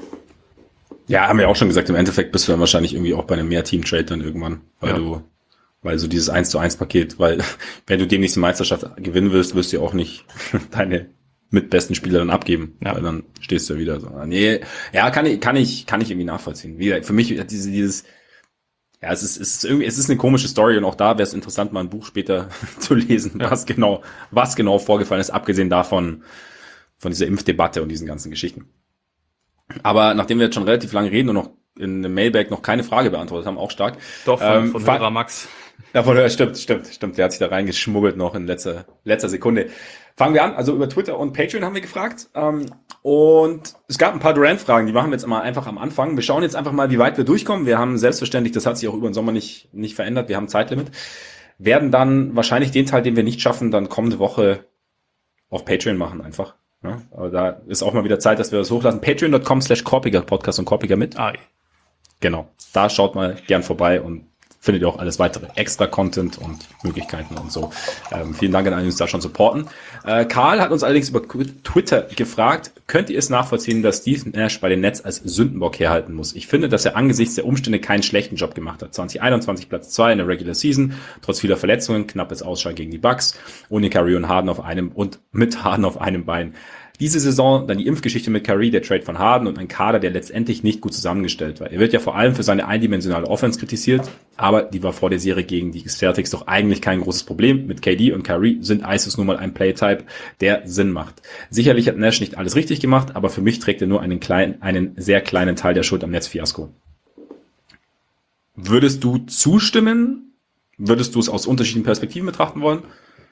Speaker 2: Ja, haben wir auch schon gesagt, im Endeffekt bist du dann wahrscheinlich irgendwie auch bei einem Mehr-Team-Trade dann irgendwann, weil ja. du, weil so dieses eins zu eins Paket, weil wenn du demnächst die Meisterschaft gewinnen willst, wirst du ja auch nicht deine mitbesten Spieler dann abgeben, ja. weil dann stehst du ja wieder so. Nee, ja, kann ich, kann ich, kann ich irgendwie nachvollziehen. Wie gesagt, für mich hat diese, dieses, ja, es ist, es ist irgendwie, es ist eine komische Story und auch da wäre es interessant, mal ein Buch später zu lesen, ja. was genau, was genau vorgefallen ist, abgesehen davon, von dieser Impfdebatte und diesen ganzen Geschichten. Aber nachdem wir jetzt schon relativ lange reden und noch in dem Mailbag noch keine Frage beantwortet haben, auch stark.
Speaker 1: Doch, von, ähm, von Hörer Max.
Speaker 2: Ja, von Hörer, stimmt, stimmt, stimmt. Der hat sich da reingeschmuggelt noch in letzter, letzter Sekunde. Fangen wir an. Also über Twitter und Patreon haben wir gefragt. Ähm, und es gab ein paar Durant-Fragen, die machen wir jetzt mal einfach am Anfang. Wir schauen jetzt einfach mal, wie weit wir durchkommen. Wir haben selbstverständlich, das hat sich auch über den Sommer nicht, nicht verändert. Wir haben ein Zeitlimit. Werden dann wahrscheinlich den Teil, den wir nicht schaffen, dann kommende Woche auf Patreon machen einfach. Ja, aber da ist auch mal wieder Zeit, dass wir das hochlassen. Patreon dot com slash Korpiger Podcast und Korpiger mit.
Speaker 1: Ah,
Speaker 2: genau. Da schaut mal gern vorbei und findet ihr auch alles weitere extra Content und Möglichkeiten und so. Ähm, vielen Dank an alle, die uns da schon supporten. Äh, Karl hat uns allerdings über Twitter gefragt, könnt ihr es nachvollziehen, dass Steve Nash bei den Nets als Sündenbock herhalten muss? Ich finde, dass er angesichts der Umstände keinen schlechten Job gemacht hat. zwanzig einundzwanzig Platz zwei in der Regular Season, trotz vieler Verletzungen, knappes Ausschlag gegen die Bucks, ohne Curry und Harden auf einem und mit Harden auf einem Bein. Diese Saison dann die Impfgeschichte mit Curry, der Trade von Harden und ein Kader, der letztendlich nicht gut zusammengestellt war. Er wird ja vor allem für seine eindimensionale Offense kritisiert, aber die war vor der Serie gegen die Celtics doch eigentlich kein großes Problem. Mit K D und Curry sind Isis nun mal ein Playtype, der Sinn macht. Sicherlich hat Nash nicht alles richtig gemacht, aber für mich trägt er nur einen kleinen, einen sehr kleinen Teil der Schuld am Netzfiasko. Würdest du zustimmen? Würdest du es aus unterschiedlichen Perspektiven betrachten wollen?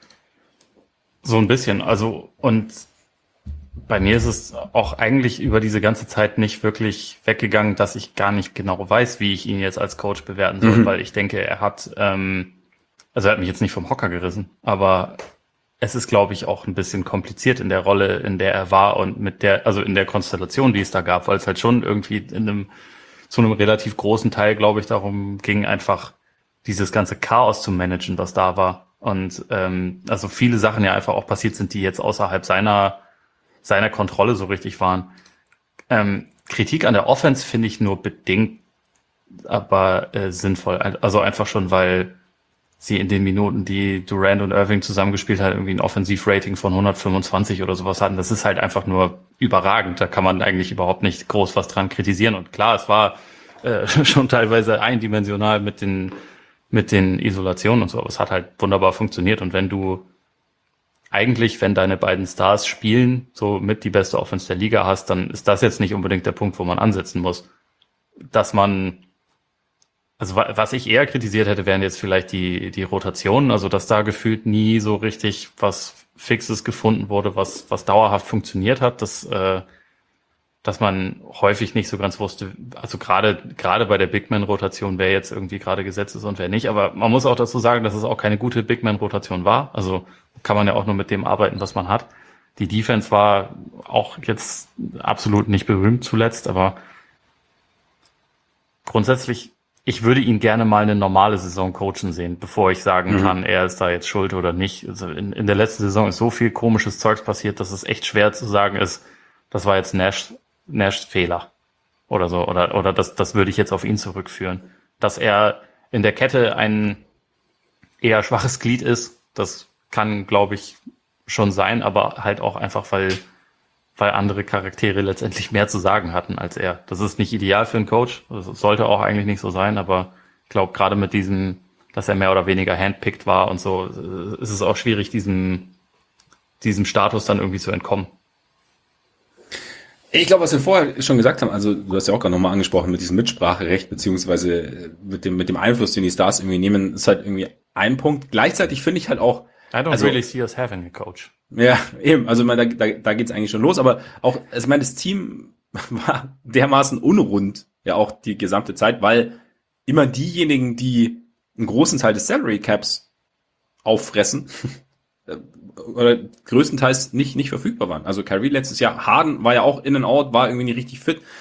Speaker 1: So ein bisschen, also und bei mir ist es auch eigentlich über diese ganze Zeit nicht wirklich weggegangen, dass ich gar nicht genau weiß, wie ich ihn jetzt als Coach bewerten soll, mhm. weil ich denke, er hat, ähm, also er hat mich jetzt nicht vom Hocker gerissen, aber es ist, glaube ich, auch ein bisschen kompliziert in der Rolle, in der er war und mit der, also in der Konstellation, die es da gab, weil es halt schon irgendwie in einem, zu einem relativ großen Teil, glaube ich, darum ging, einfach dieses ganze Chaos zu managen, was da war. Und ähm, also viele Sachen ja einfach auch passiert sind, die jetzt außerhalb seiner seiner Kontrolle so richtig waren. Ähm, Kritik an der Offense finde ich nur bedingt, aber äh, sinnvoll. Also einfach schon, weil sie in den Minuten, die Durant und Irving zusammengespielt haben, irgendwie ein Offensivrating von hundertfünfundzwanzig oder sowas hatten. Das ist halt einfach nur überragend. Da kann man eigentlich überhaupt nicht groß was dran kritisieren. Und klar, es war äh, schon teilweise eindimensional mit den mit den Isolationen und so, aber es hat halt wunderbar funktioniert. Und wenn du eigentlich, wenn deine beiden Stars spielen, so mit die beste Offense der Liga hast, dann ist das jetzt nicht unbedingt der Punkt, wo man ansetzen muss. Dass man, also was ich eher kritisiert hätte, wären jetzt vielleicht die die Rotationen, also dass da gefühlt nie so richtig was Fixes gefunden wurde, was was dauerhaft funktioniert hat, dass äh, dass man häufig nicht so ganz wusste, also gerade gerade bei der Big-Man-Rotation, wer jetzt irgendwie gerade gesetzt ist und wer nicht. Aber man muss auch dazu sagen, dass es auch keine gute Big-Man-Rotation war. Also kann man ja auch nur mit dem arbeiten, was man hat. Die Defense war auch jetzt absolut nicht berühmt zuletzt, aber grundsätzlich, ich würde ihn gerne mal eine normale Saison coachen sehen, bevor ich sagen mhm. kann, er ist da jetzt schuld oder nicht. Also in, in der letzten Saison ist so viel komisches Zeugs passiert, dass es echt schwer zu sagen ist, das war jetzt Nash, Nash Fehler oder so, oder, oder das, das würde ich jetzt auf ihn zurückführen. Dass er in der Kette ein eher schwaches Glied ist, das kann, glaube ich, schon sein, aber halt auch einfach, weil, weil andere Charaktere letztendlich mehr zu sagen hatten als er. Das ist nicht ideal für einen Coach, das sollte auch eigentlich nicht so sein, aber ich glaube, gerade mit diesem, dass er mehr oder weniger handpicked war und so, ist es auch schwierig, diesem, diesem Status dann irgendwie zu entkommen.
Speaker 2: Ich glaube, was wir vorher schon gesagt haben, also du hast ja auch gerade nochmal angesprochen mit diesem Mitspracherecht, beziehungsweise mit dem, mit dem Einfluss, den die Stars irgendwie nehmen, ist halt irgendwie ein Punkt. Gleichzeitig finde ich halt auch,
Speaker 1: I don't
Speaker 2: also,
Speaker 1: really see us having a coach.
Speaker 2: Ja, eben, also da, da, da geht's eigentlich schon los, aber auch, also ich meine, das Team war dermaßen unrund, ja auch die gesamte Zeit, weil immer diejenigen, die einen großen Teil des Salary Caps auffressen, oder größtenteils nicht nicht verfügbar waren. Also Kyrie letztes Jahr, Harden war ja auch in and out, war irgendwie nicht richtig fit.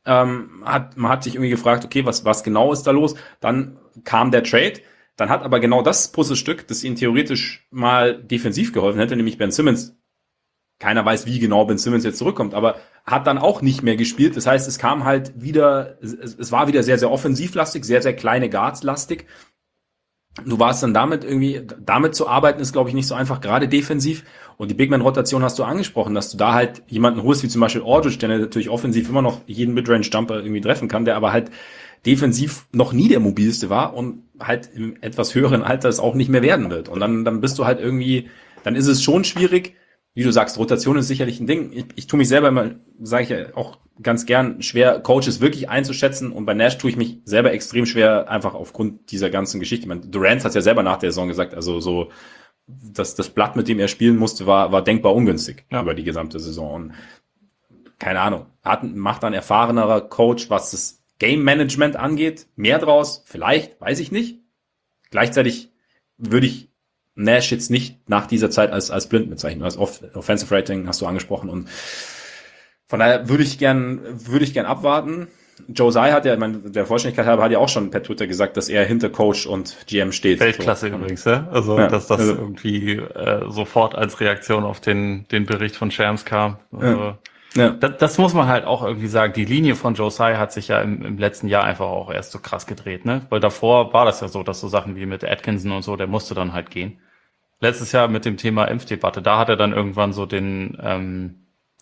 Speaker 2: Ähm, hat, man hat sich irgendwie gefragt, okay, was, was genau ist da los? Dann kam der Trade. Dann hat aber genau das Puzzlestück, das ihnen theoretisch mal defensiv geholfen hätte, nämlich Ben Simmons. Keiner weiß, wie genau Ben Simmons jetzt zurückkommt, aber hat dann auch nicht mehr gespielt. Das heißt, es kam halt wieder, es, es war wieder sehr, sehr offensivlastig, sehr, sehr kleine Guards-lastig. Du warst dann damit irgendwie, damit zu arbeiten ist, glaube ich, nicht so einfach, gerade defensiv. Und die Big-Man-Rotation hast du angesprochen, dass du da halt jemanden holst, wie zum Beispiel Aldridge, der natürlich offensiv immer noch jeden Midrange-Jumper irgendwie treffen kann, der aber halt defensiv noch nie der mobilste war und halt im etwas höheren Alter es auch nicht mehr werden wird. Und dann, dann bist du halt irgendwie, dann ist es schon schwierig. Wie du sagst, Rotation ist sicherlich ein Ding. Ich, ich tue mich selber immer, sage ich ja auch ganz gern, schwer, Coaches wirklich einzuschätzen. Und bei Nash tue ich mich selber extrem schwer, einfach aufgrund dieser ganzen Geschichte. Ich meine, Durant hat ja selber nach der Saison gesagt, also so, das, das Blatt, mit dem er spielen musste, war, war denkbar ungünstig ja. über die gesamte Saison. Und keine Ahnung, hat, macht dann erfahrenerer Coach, was das Game Management angeht, mehr draus? Vielleicht, weiß ich nicht. Gleichzeitig würde ich Nash jetzt nicht nach dieser Zeit als als blind bezeichnen. Das Off- Offensive Rating hast du angesprochen und von daher würde ich gern würde ich gern abwarten. Josiah hat ja, ich meine, der Vollständigkeit halber hat ja auch schon per Twitter gesagt, dass er hinter Coach und G M steht.
Speaker 1: Weltklasse
Speaker 2: so.
Speaker 1: übrigens, ja? Also
Speaker 2: ja,
Speaker 1: dass das
Speaker 2: also,
Speaker 1: irgendwie äh, sofort als Reaktion auf den den Bericht von Shams kam. Also,
Speaker 2: ja. Ja.
Speaker 1: Das, das muss man halt auch irgendwie sagen. Die Linie von Josiah hat sich ja im, im letzten Jahr einfach auch erst so krass gedreht, ne? Weil davor war das ja so, dass so Sachen wie mit Atkinson und so, der musste dann halt gehen. Letztes Jahr mit dem Thema Impfdebatte, da hat er dann irgendwann so den, ähm,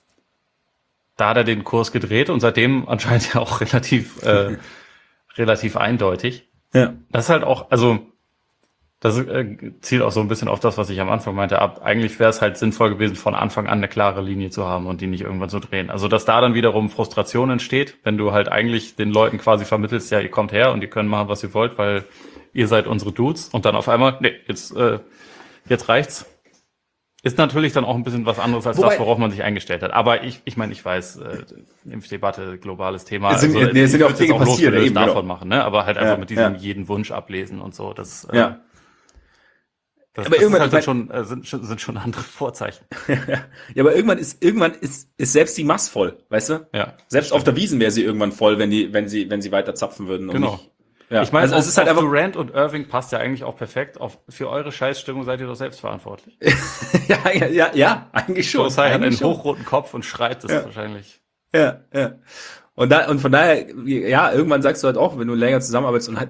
Speaker 1: da hat er den Kurs gedreht und seitdem anscheinend ja auch relativ, äh, relativ eindeutig.
Speaker 2: Ja.
Speaker 1: Das ist halt auch, also das äh, zielt auch so ein bisschen auf das, was ich am Anfang meinte. Ab, eigentlich wäre es halt sinnvoll gewesen, von Anfang an eine klare Linie zu haben und die nicht irgendwann zu drehen. Also dass da dann wiederum Frustration entsteht, wenn du halt eigentlich den Leuten quasi vermittelst, ja, ihr kommt her und ihr könnt machen, was ihr wollt, weil ihr seid unsere Dudes und dann auf einmal, nee, jetzt äh, jetzt reicht's. Ist natürlich dann auch ein bisschen was anderes als Wobei, das, worauf man sich eingestellt hat. Aber ich, ich meine, ich weiß, äh, Impfdebatte, globales Thema.
Speaker 2: Es sind,
Speaker 1: also,
Speaker 2: nee, es sind
Speaker 1: ich
Speaker 2: auch Dinge
Speaker 1: auch
Speaker 2: passiert, eben,
Speaker 1: davon
Speaker 2: genau.
Speaker 1: machen, ne? Aber halt einfach
Speaker 2: ja,
Speaker 1: mit diesem
Speaker 2: ja.
Speaker 1: jeden Wunsch ablesen und so. Das, äh,
Speaker 2: ja.
Speaker 1: das,
Speaker 2: aber
Speaker 1: das
Speaker 2: irgendwann
Speaker 1: ist halt
Speaker 2: ich mein,
Speaker 1: schon, äh, sind, sind schon andere Vorzeichen.
Speaker 2: ja, aber irgendwann ist irgendwann ist ist selbst die Mass voll, weißt du?
Speaker 1: Ja.
Speaker 2: Selbst auf der Wiesn wäre sie irgendwann voll, wenn die wenn sie wenn sie weiter zapfen würden. Und
Speaker 1: genau.
Speaker 2: Nicht, ja.
Speaker 1: Ich meine,
Speaker 2: also, es ist halt einfach
Speaker 1: Durant und Irving passt ja eigentlich auch perfekt. Auf, für eure Scheißstimmung seid ihr doch selbst verantwortlich.
Speaker 2: ja, ja, ja, ja, eigentlich schon.
Speaker 1: Josiah hat einen
Speaker 2: schon.
Speaker 1: hochroten Kopf und schreit das
Speaker 2: ja.
Speaker 1: wahrscheinlich.
Speaker 2: Ja, ja. Und da und von daher, ja, irgendwann sagst du halt auch, wenn du länger zusammenarbeitest und halt,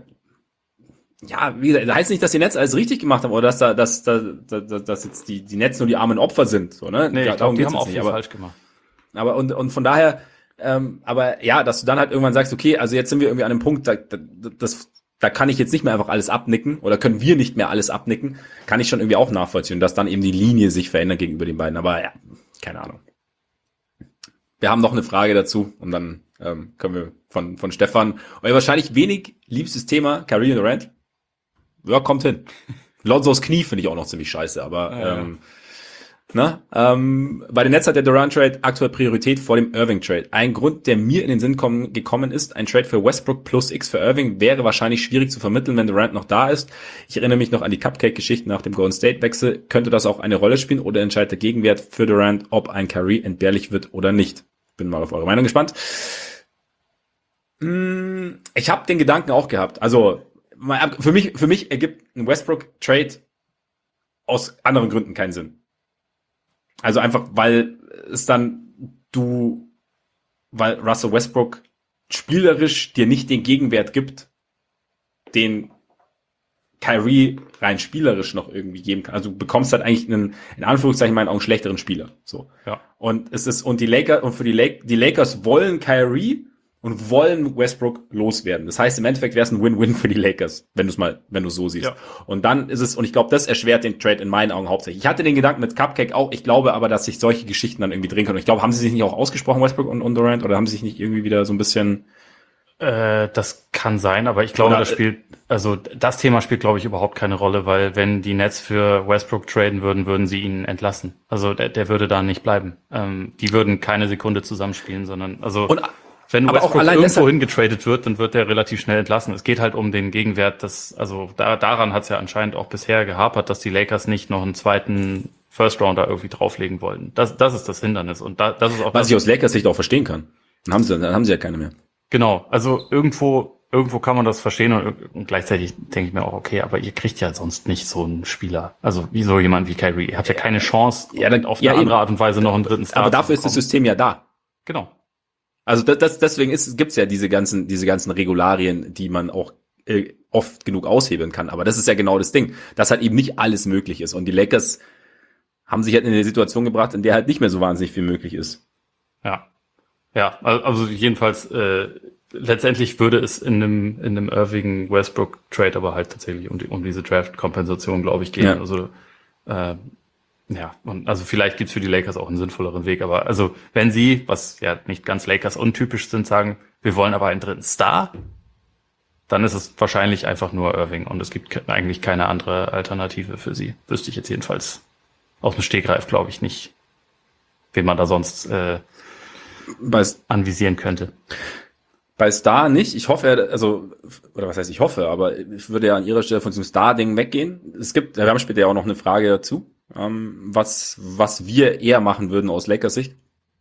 Speaker 2: ja, wie gesagt, das heißt nicht, dass die Netz alles richtig gemacht haben oder dass da, dass da, dass, dass jetzt die die Netz nur die armen Opfer sind, so ne?
Speaker 1: Nee,
Speaker 2: ja,
Speaker 1: ich glaube, die haben
Speaker 2: nicht,
Speaker 1: auch viel
Speaker 2: aber,
Speaker 1: falsch gemacht.
Speaker 2: Aber und und von daher, ähm, aber ja, dass du dann halt irgendwann sagst, okay, also jetzt sind wir irgendwie an einem Punkt, da, da, das da kann ich jetzt nicht mehr einfach alles abnicken oder können wir nicht mehr alles abnicken, kann ich schon irgendwie auch nachvollziehen, dass dann eben die Linie sich verändert gegenüber den beiden. Aber ja, keine Ahnung. Wir haben noch eine Frage dazu und dann ähm, können wir von von Stefan, euer wahrscheinlich wenig liebstes Thema, Kyrie und Durant. Ja, kommt hin. Lonzos Knie finde ich auch noch ziemlich scheiße, aber
Speaker 1: ja,
Speaker 2: ähm, na, ähm, bei den Nets hat der Durant-Trade aktuell Priorität vor dem Irving-Trade. Ein Grund, der mir in den Sinn kommen, gekommen ist, ein Trade für Westbrook plus X für Irving wäre wahrscheinlich schwierig zu vermitteln, wenn Durant noch da ist. Ich erinnere mich noch an die Cupcake-Geschichten nach dem Golden State-Wechsel. Könnte das auch eine Rolle spielen oder entscheidet der Gegenwert für Durant, ob ein Kyrie entbehrlich wird oder nicht? Bin mal auf eure Meinung gespannt. Ich habe den Gedanken auch gehabt. Also für mich, für mich ergibt ein Westbrook-Trade aus anderen Gründen keinen Sinn. Also einfach, weil es dann du, weil Russell Westbrook spielerisch dir nicht den Gegenwert gibt, den Kyrie rein spielerisch noch irgendwie geben kann. Also du bekommst halt eigentlich einen, in Anführungszeichen in meinen Augen, schlechteren Spieler. So.
Speaker 1: Ja.
Speaker 2: Und es ist, und die Lakers, und für die Lakers, die Lakers wollen Kyrie und wollen Westbrook loswerden. Das heißt, im Endeffekt wäre es ein Win-Win für die Lakers, wenn du es mal, wenn du es so siehst. Ja. Und dann ist es, und ich glaube, das erschwert den Trade in meinen Augen hauptsächlich. Ich hatte den Gedanken mit Cupcake auch, ich glaube aber, dass sich solche Geschichten dann irgendwie drehen können. Und ich glaube, haben sie sich nicht auch ausgesprochen, Westbrook und, und Durant, oder haben sie sich nicht irgendwie wieder so ein bisschen...
Speaker 1: Äh, das kann sein, aber ich glaube,
Speaker 2: oder,
Speaker 1: das spielt, also das Thema spielt, glaube ich, überhaupt keine Rolle, weil wenn die Nets für Westbrook traden würden, würden sie ihn entlassen. Also der, der würde da nicht bleiben. Ähm, die würden keine Sekunde zusammenspielen, sondern, also... Und, Wenn
Speaker 2: aber
Speaker 1: Westbrook
Speaker 2: auch allein
Speaker 1: irgendwo
Speaker 2: deshalb,
Speaker 1: hingetradet wird, dann wird der relativ schnell entlassen. Es geht halt um den Gegenwert, das, also da, daran hat es ja anscheinend auch bisher gehapert, dass die Lakers nicht noch einen zweiten First Rounder irgendwie drauflegen wollten. Das, das ist das Hindernis. Und da, das ist auch
Speaker 2: was ich aus Lakers Sicht auch verstehen kann. Dann haben sie, dann haben sie ja keine mehr.
Speaker 1: Genau, also irgendwo, irgendwo kann man das verstehen und, und gleichzeitig denke ich mir auch, okay, aber ihr kriegt ja sonst nicht so einen Spieler. Also wie so jemand wie Kyrie. Ihr habt ja keine Chance,
Speaker 2: ja, dann,
Speaker 1: auf eine
Speaker 2: ja,
Speaker 1: andere
Speaker 2: eben.
Speaker 1: Art und Weise noch einen dritten Star
Speaker 2: Aber dafür
Speaker 1: zu
Speaker 2: ist das System ja da.
Speaker 1: Genau.
Speaker 2: Also das, das deswegen ist, gibt's ja diese ganzen, diese ganzen Regularien, die man auch äh, oft genug aushebeln kann. Aber das ist ja genau das Ding, dass halt eben nicht alles möglich ist. Und die Lakers haben sich halt in eine Situation gebracht, in der halt nicht mehr so wahnsinnig viel möglich ist.
Speaker 1: Ja. Ja, also jedenfalls, äh, letztendlich würde es in einem, in einem Irving Westbrook Trade aber halt tatsächlich um, die, um diese Draft-Kompensation, glaube ich, gehen.
Speaker 2: Ja.
Speaker 1: Also, äh, ja, und also vielleicht gibt's für die Lakers auch einen sinnvolleren Weg, aber also wenn sie, was ja nicht ganz Lakers untypisch sind, sagen, wir wollen aber einen dritten Star, dann ist es wahrscheinlich einfach nur Irving und es gibt eigentlich keine andere Alternative für sie. Wüsste ich jetzt jedenfalls aus dem Stegreif, glaube ich nicht, wen man da sonst äh,
Speaker 2: Bei,
Speaker 1: anvisieren könnte.
Speaker 2: bei Star nicht. Ich hoffe, also, oder was heißt ich hoffe, aber ich würde ja an ihrer Stelle von diesem Star-Ding weggehen. Es gibt, wir haben später ja auch noch eine Frage dazu, ähm, was, was wir eher machen würden aus Lakers Sicht.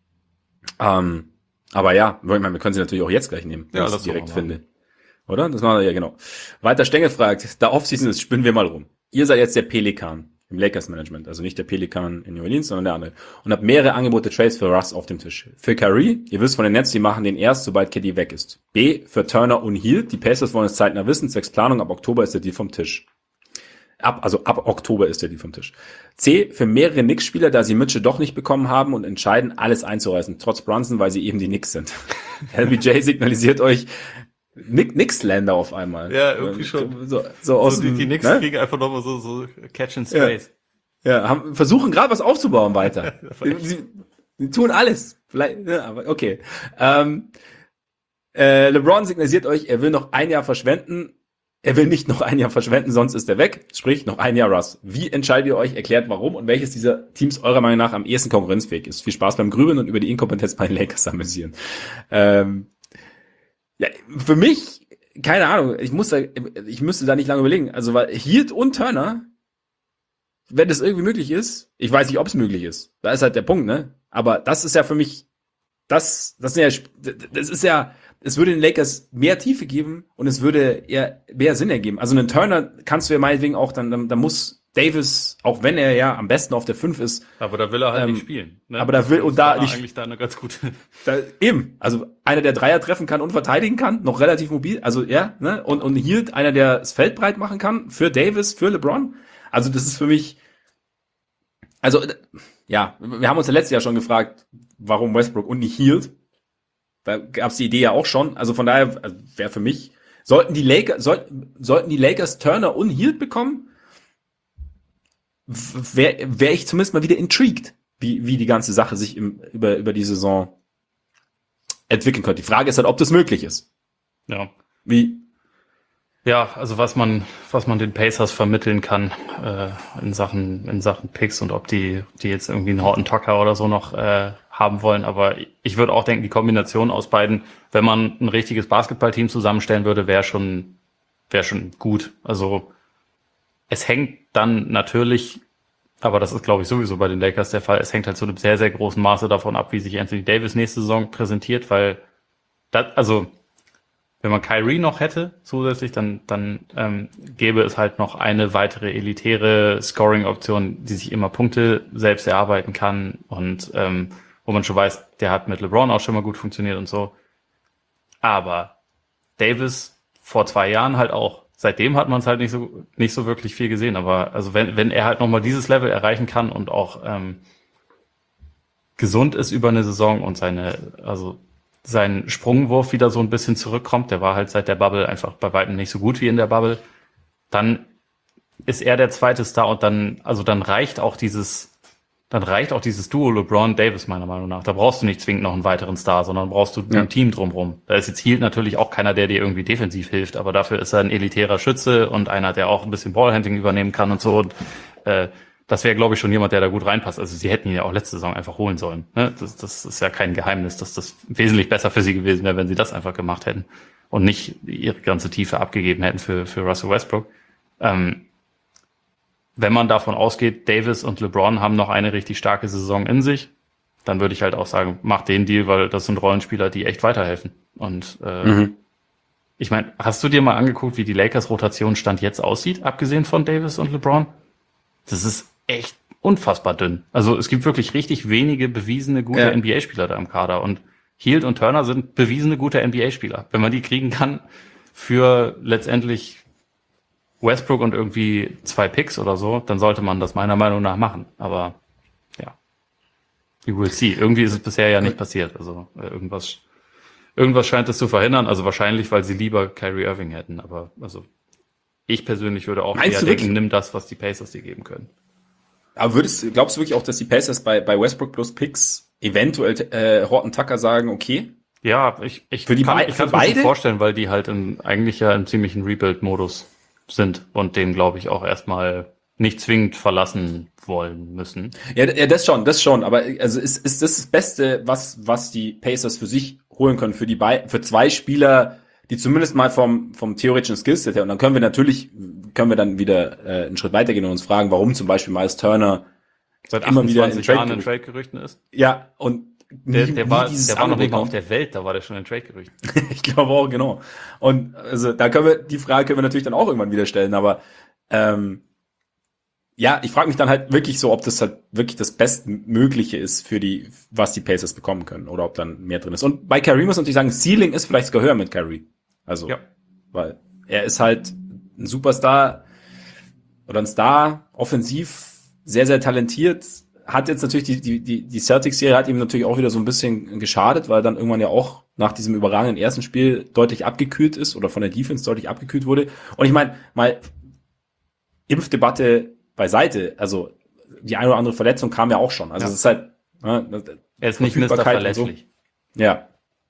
Speaker 2: Ähm, aber ja, ich meine, wir können sie natürlich auch jetzt gleich nehmen, wenn
Speaker 1: Ja,
Speaker 2: ich
Speaker 1: das
Speaker 2: sie direkt
Speaker 1: machen wir.
Speaker 2: finde. Oder? Das machen wir ja, genau. Walter Stengel fragt, da Offseason ist, spinnen wir mal rum. Ihr seid jetzt der Pelikan im Lakers-Management, also nicht der Pelikan in New Orleans, sondern der andere. Und habt mehrere Angebote Trades für Russ auf dem Tisch. Für Kyrie, ihr wisst von den Nets, die machen den erst, sobald K D weg ist. B, für Turner und Hield, die Pacers wollen es zeitnah wissen, zwecks Planung, ab Oktober ist der Deal vom Tisch. Ab, also ab Oktober ist der Deal vom Tisch. C, für mehrere Knicks-Spieler, da sie Mitchell doch nicht bekommen haben und entscheiden, alles einzureißen, trotz Brunson, weil sie eben die Knicks sind. L B J signalisiert euch, Nick Nix-Länder auf einmal.
Speaker 1: Ja, irgendwie schon.
Speaker 2: So, so aus
Speaker 1: So die,
Speaker 2: dem,
Speaker 1: die Knicks
Speaker 2: ne?
Speaker 1: kriegen einfach nochmal so, so Catch in Space.
Speaker 2: Ja, haben, versuchen gerade was aufzubauen weiter. sie, sie, sie tun alles. Vielleicht, ja, aber okay. Ähm, äh, LeBron signalisiert euch, er will noch ein Jahr verschwenden. Er will nicht noch ein Jahr verschwenden, sonst ist er weg. Sprich, noch ein Jahr Russ. Wie entscheidet ihr euch? Erklärt warum und welches dieser Teams eurer Meinung nach am ehesten konkurrenzfähig ist. Viel Spaß beim Grübeln und über die Inkompetenz bei den Lakers amüsieren. Ähm, ja, für mich, keine Ahnung, ich muss da, ich müsste da nicht lange überlegen. Also, weil Hield und Turner, wenn das irgendwie möglich ist, ich weiß nicht, ob es möglich ist. Da ist halt der Punkt, ne? Aber das ist ja für mich, das, das ist ja, das ist ja, es würde den Lakers mehr Tiefe geben und es würde eher mehr Sinn ergeben. Also einen Turner kannst du ja meinetwegen auch, dann, dann, dann muss Davis, auch wenn er ja am besten auf der fünf ist.
Speaker 1: Aber da will er halt
Speaker 2: ähm,
Speaker 1: nicht spielen. Ne?
Speaker 2: Aber da will, und da
Speaker 1: nicht,
Speaker 2: nicht,
Speaker 1: eigentlich da eine ganz gute.
Speaker 2: da, eben, also einer, der Dreier treffen kann und verteidigen kann, noch relativ mobil, also ja, ne, und, und Hield, einer, der das Feld breit machen kann, für Davis, für LeBron. Also das ist für mich, also, ja, wir haben uns ja letztes Jahr schon gefragt, warum Westbrook und nicht Hield. Da gab's die Idee ja auch schon. Also von daher also wäre für mich, sollten die Lakers, sollten, sollten die Lakers Turner und Hield bekommen, wäre wär ich zumindest mal wieder intrigued, wie, wie die ganze Sache sich im, über, über die Saison entwickeln könnte. Die Frage ist halt, ob das möglich ist.
Speaker 1: Ja.
Speaker 2: Wie?
Speaker 1: Ja, also was man, was man den Pacers vermitteln kann, äh, in Sachen, in Sachen Picks und ob die, die jetzt irgendwie einen Horton Tucker oder so noch, äh, haben wollen. Aber ich würde auch denken, die Kombination aus beiden, wenn man ein richtiges Basketballteam zusammenstellen würde, wäre schon, wäre schon gut. Also, es hängt dann natürlich, aber das ist, glaube ich, sowieso bei den Lakers der Fall, es hängt halt zu einem sehr, sehr großen Maße davon ab, wie sich Anthony Davis nächste Saison präsentiert, weil das, also, wenn man Kyrie noch hätte zusätzlich, dann, dann ähm, gäbe es halt noch eine weitere elitäre Scoring-Option, die sich immer Punkte selbst erarbeiten kann und ähm, wo man schon weiß, der hat mit LeBron auch schon mal gut funktioniert und so. Aber Davis vor zwei Jahren halt auch. Seitdem hat man es halt nicht so nicht so wirklich viel gesehen. Aber also wenn wenn er halt nochmal dieses Level erreichen kann und auch ähm, gesund ist über eine Saison und seine also sein Sprungwurf wieder so ein bisschen zurückkommt, der war halt seit der Bubble einfach bei weitem nicht so gut wie in der Bubble, dann ist er der zweite Star und dann, also dann reicht auch dieses, dann reicht auch dieses Duo LeBron Davis meiner Meinung nach. Da brauchst du nicht zwingend noch einen weiteren Star, sondern brauchst du
Speaker 2: ja.
Speaker 1: ein Team drumherum. Da ist jetzt Hield natürlich auch keiner, der dir irgendwie defensiv hilft, aber dafür ist er ein elitärer Schütze und einer, der auch ein bisschen Ballhandling übernehmen kann und so. Und äh, das wäre, glaube ich, schon jemand, der da gut reinpasst. Also sie hätten ihn ja auch letzte Saison einfach holen sollen. Ne? Das, das ist ja kein Geheimnis, dass das wesentlich besser für sie gewesen wäre, wenn sie das einfach gemacht hätten und nicht ihre ganze Tiefe abgegeben hätten für, für Russell Westbrook. Ähm, wenn man davon ausgeht, Davis und LeBron haben noch eine richtig starke Saison in sich, dann würde ich halt auch sagen, mach den Deal, weil das sind Rollenspieler, die echt weiterhelfen. Und äh,
Speaker 2: Mhm.
Speaker 1: ich meine, hast du dir mal angeguckt, wie die Lakers-Rotation Stand jetzt aussieht, abgesehen von Davis und LeBron? Das ist echt unfassbar dünn. Also es gibt wirklich richtig wenige bewiesene gute
Speaker 2: Ja.
Speaker 1: N B A-Spieler da im Kader. Und Hield und Turner sind bewiesene gute N B A-Spieler. Wenn man die kriegen kann für letztendlich Westbrook und irgendwie zwei Picks oder so, dann sollte man das meiner Meinung nach machen. Aber ja, we will see. Irgendwie ist es bisher ja nicht passiert. Also äh, irgendwas, irgendwas scheint es zu verhindern. Also wahrscheinlich, weil sie lieber Kyrie Irving hätten. Aber also ich persönlich würde auch
Speaker 2: Meinst
Speaker 1: eher
Speaker 2: du
Speaker 1: denken,
Speaker 2: wirklich?
Speaker 1: nimm das, was die Pacers dir geben können.
Speaker 2: Aber würdest, glaubst du wirklich auch, dass die Pacers bei, bei Westbrook plus Picks eventuell äh, Horton Tucker sagen, okay?
Speaker 1: Ja, ich, ich
Speaker 2: Für die
Speaker 1: kann
Speaker 2: bei-
Speaker 1: ich
Speaker 2: für
Speaker 1: kann's mir schon
Speaker 2: beide?
Speaker 1: vorstellen, weil die halt in, eigentlich ja im ziemlichen Rebuild-Modus sind und den, glaube ich, auch erstmal nicht zwingend verlassen wollen müssen.
Speaker 2: Ja, ja, das schon, das schon. Aber also ist, ist das das Beste, was, was die Pacers für sich holen können, für die bei, für zwei Spieler, die zumindest mal vom, vom theoretischen Skillset her, und dann können wir natürlich, können wir dann wieder äh, einen Schritt weitergehen und uns fragen, warum zum Beispiel Miles Turner
Speaker 1: Seit
Speaker 2: immer wieder in
Speaker 1: achtundzwanzig Jahren in
Speaker 2: Trade-
Speaker 1: Trade-Gerüchten ist.
Speaker 2: ja, und
Speaker 1: Der,
Speaker 2: nie,
Speaker 1: der
Speaker 2: nie
Speaker 1: war,
Speaker 2: dieses
Speaker 1: der war noch nicht mal
Speaker 2: Angebot
Speaker 1: auf der Welt, da war der schon in Trade-Gerüchten.
Speaker 2: Ich glaube auch, genau. Und also da können wir, die Frage können wir natürlich dann auch irgendwann wieder stellen, aber ähm, ja, ich frage mich dann halt wirklich so, ob das halt wirklich das Bestmögliche ist für die, was die Pacers bekommen können, oder ob dann mehr drin ist. Und bei Kyrie muss man natürlich sagen, Ceiling ist vielleicht sogar höher mit Kyrie. Also,
Speaker 1: Ja.
Speaker 2: weil er ist halt ein Superstar oder ein Star, offensiv sehr, sehr talentiert. Hat jetzt natürlich die, die, die, die Celtics-Serie hat ihm natürlich auch wieder so ein bisschen geschadet, weil er dann irgendwann ja auch nach diesem überragenden ersten Spiel deutlich abgekühlt ist oder von der Defense deutlich abgekühlt wurde. Und ich meine, mal Impfdebatte beiseite, also die eine oder andere Verletzung kam ja auch schon. Also
Speaker 1: Ja.
Speaker 2: es ist halt, ne,
Speaker 1: Er ist nicht Mister
Speaker 2: Verfügbarkeit und so.
Speaker 1: Verlässlich.
Speaker 2: Ja.